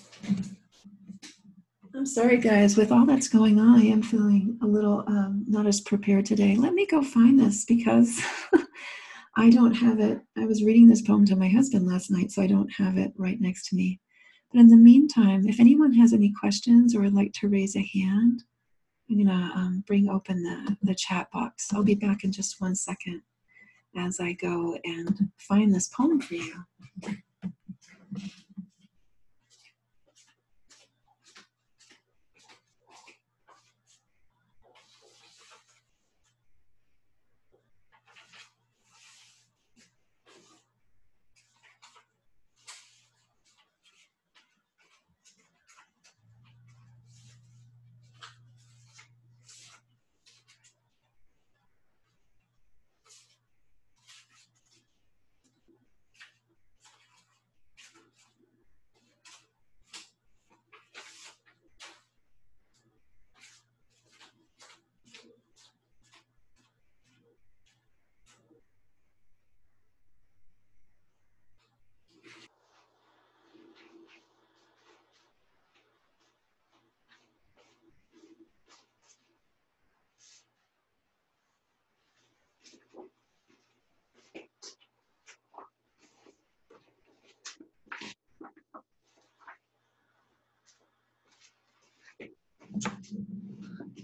I'm sorry, guys. With all that's going on, I am feeling a little not as prepared today. Let me go find this because I don't have it. I was reading this poem to my husband last night, so I don't have it right next to me. But in the meantime, if anyone has any questions or would like to raise a hand, I'm going to bring open the chat box. I'll be back in just 1 second as I go and find this poem for you.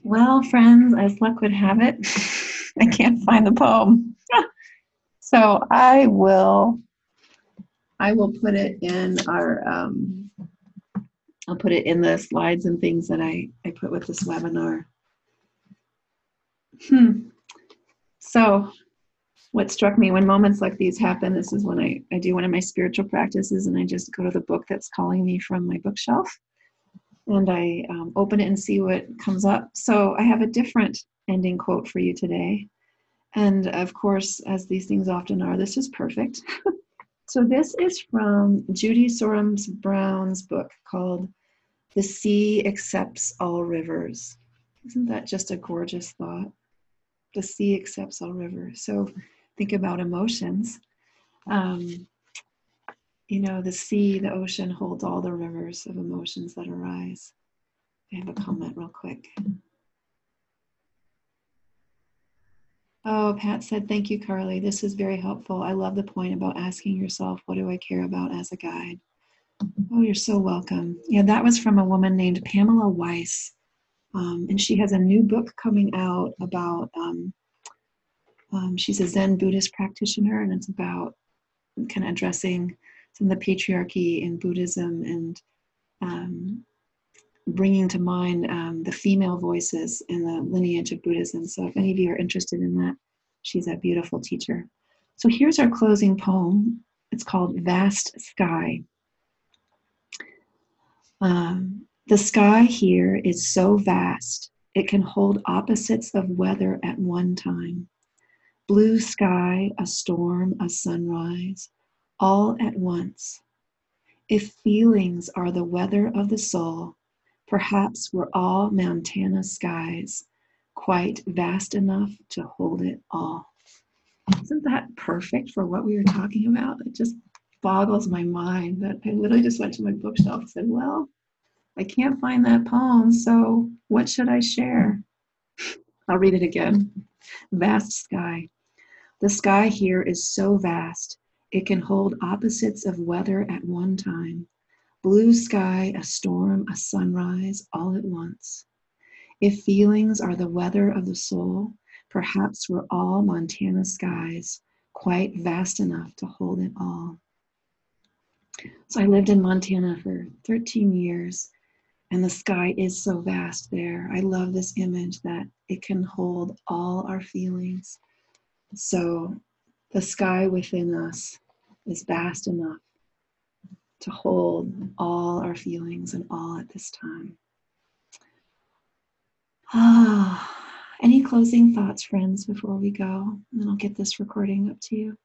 Well, friends, as luck would have it, I can't find the poem. So I will put it in our, I'll put it in the slides and things that I put with this webinar. So what struck me when moments like these happen, this is when I do one of my spiritual practices and I just go to the book that's calling me from my bookshelf and I open it and see what comes up. So I have a different ending quote for you today. And of course, as these things often are, this is perfect. So this is from Judy Sorums Brown's book called The Sea Accepts All Rivers. Isn't that just a gorgeous thought? The sea accepts all rivers. So think about emotions. You know, the sea, the ocean holds all the rivers of emotions that arise. I have a comment real quick. Oh, Pat said, thank you, Carly. This is very helpful. I love the point about asking yourself, what do I care about as a guide? Oh, you're so welcome. Yeah, that was from a woman named Pamela Weiss. And she has a new book coming out about, she's a Zen Buddhist practitioner, and it's about kind of addressing some of the patriarchy in Buddhism and bringing to mind the female voices in the lineage of Buddhism. So if any of you are interested in that, she's a beautiful teacher. So here's our closing poem. It's called Vast Sky. The sky here is so vast, it can hold opposites of weather at one time. Blue sky, a storm, a sunrise, all at once. If feelings are the weather of the soul, perhaps we're all Montana skies, quite vast enough to hold it all. Isn't that perfect for what we were talking about? It just boggles my mind that I literally just went to my bookshelf and said, well, I can't find that poem, so what should I share? I'll read it again. Vast sky. The sky here is so vast, it can hold opposites of weather at one time. Blue sky, a storm, a sunrise, all at once. If feelings are the weather of the soul, perhaps we're all Montana skies, quite vast enough to hold it all. So I lived in Montana for 13 years, and the sky is so vast there. I love this image that it can hold all our feelings. So the sky within us is vast enough to hold all our feelings and all at this time. Any closing thoughts, friends, before we go? And then I'll get this recording up to you.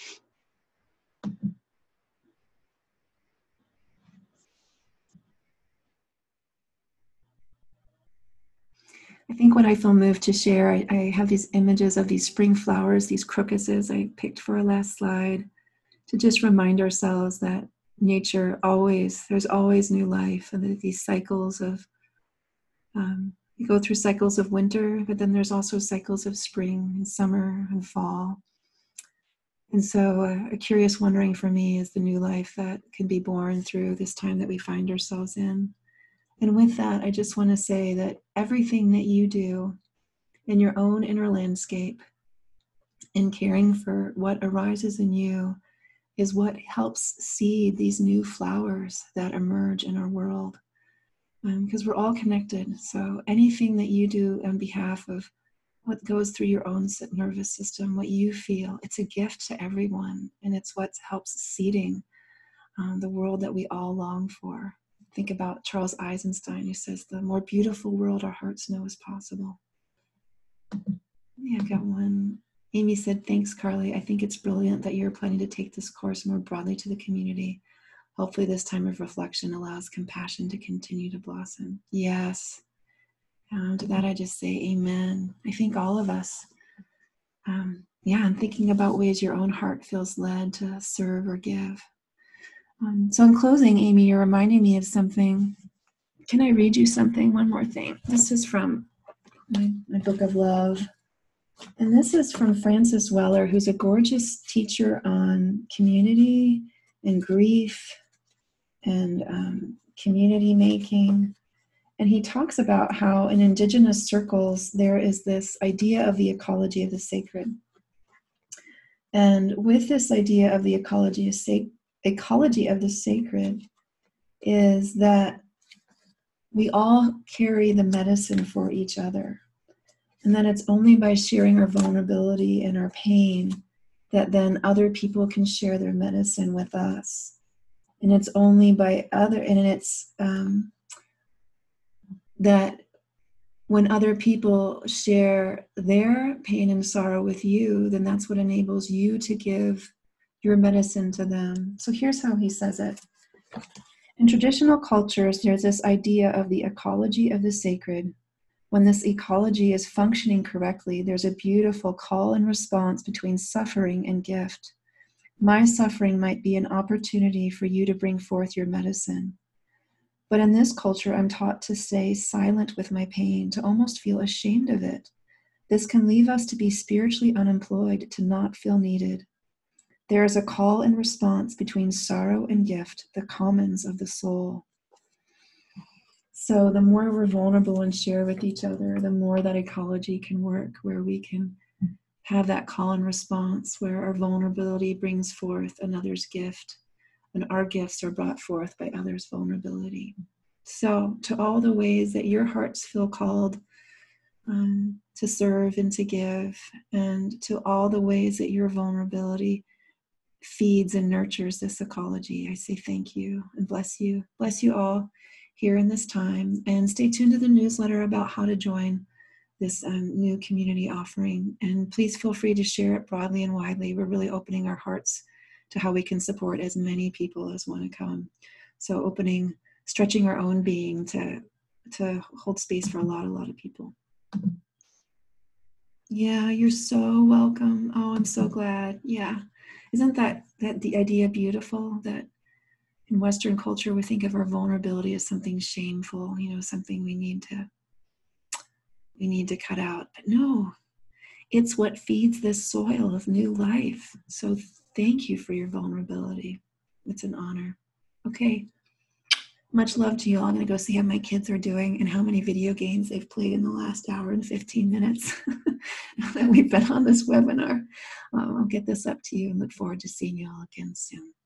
I think what I feel moved to share, I have these images of these spring flowers, these crocuses I picked for our last slide, to just remind ourselves that nature always, there's always new life, and that these cycles of, you go through cycles of winter, but then there's also cycles of spring and summer and fall. And so a curious wondering for me is the new life that can be born through this time that we find ourselves in. And with that, I just want to say that everything that you do in your own inner landscape, in caring for what arises in you, is what helps seed these new flowers that emerge in our world. Because we're all connected. So anything that you do on behalf of what goes through your own nervous system, what you feel, it's a gift to everyone. And it's what helps seeding the world that we all long for. Think about Charles Eisenstein, who says, the more beautiful world our hearts know is possible. Yeah, I've got one. Amy said, thanks, Carly. I think it's brilliant that you're planning to take this course more broadly to the community. Hopefully this time of reflection allows compassion to continue to blossom. Yes. To that I just say amen. I think all of us, and thinking about ways your own heart feels led to serve or give. So in closing, Amy, you're reminding me of something. Can I read you something? One more thing. This is from my book of love. And this is from Frances Weller, who's a gorgeous teacher on community and grief and community making. And he talks about how in indigenous circles, there is this idea of the ecology of the sacred. And with this idea of the ecology of the sacred is that we all carry the medicine for each other. And then it's only by sharing our vulnerability and our pain that then other people can share their medicine with us. And it's only by that when other people share their pain and sorrow with you, then that's what enables you to give your medicine to them. So here's how he says it. In traditional cultures, there's this idea of the ecology of the sacred. When this ecology is functioning correctly, there's a beautiful call and response between suffering and gift. My suffering might be an opportunity for you to bring forth your medicine. But in this culture, I'm taught to stay silent with my pain, to almost feel ashamed of it. This can leave us to be spiritually unemployed, to not feel needed. There is a call and response between sorrow and gift, the commons of the soul. So the more we're vulnerable and share with each other, the more that ecology can work, where we can have that call and response, where our vulnerability brings forth another's gift, and our gifts are brought forth by others' vulnerability. So to all the ways that your hearts feel called to serve and to give, and to all the ways that your vulnerability feeds and nurtures this ecology, I say thank you and bless you. Bless you all here in this time. And stay tuned to the newsletter about how to join this new community offering. And please feel free to share it broadly and widely. We're really opening our hearts to how we can support as many people as want to come. So stretching our own being to hold space for a lot of people. Yeah, you're so welcome. Oh, I'm so glad. Yeah. Isn't that the idea beautiful, that in Western culture, we think of our vulnerability as something shameful, something we need to cut out. But no, it's what feeds this soil of new life. So thank you for your vulnerability. It's an honor. Okay. Much love to you all. I'm going to go see how my kids are doing and how many video games they've played in the last hour and 15 minutes that we've been on this webinar. I'll get this up to you and look forward to seeing you all again soon.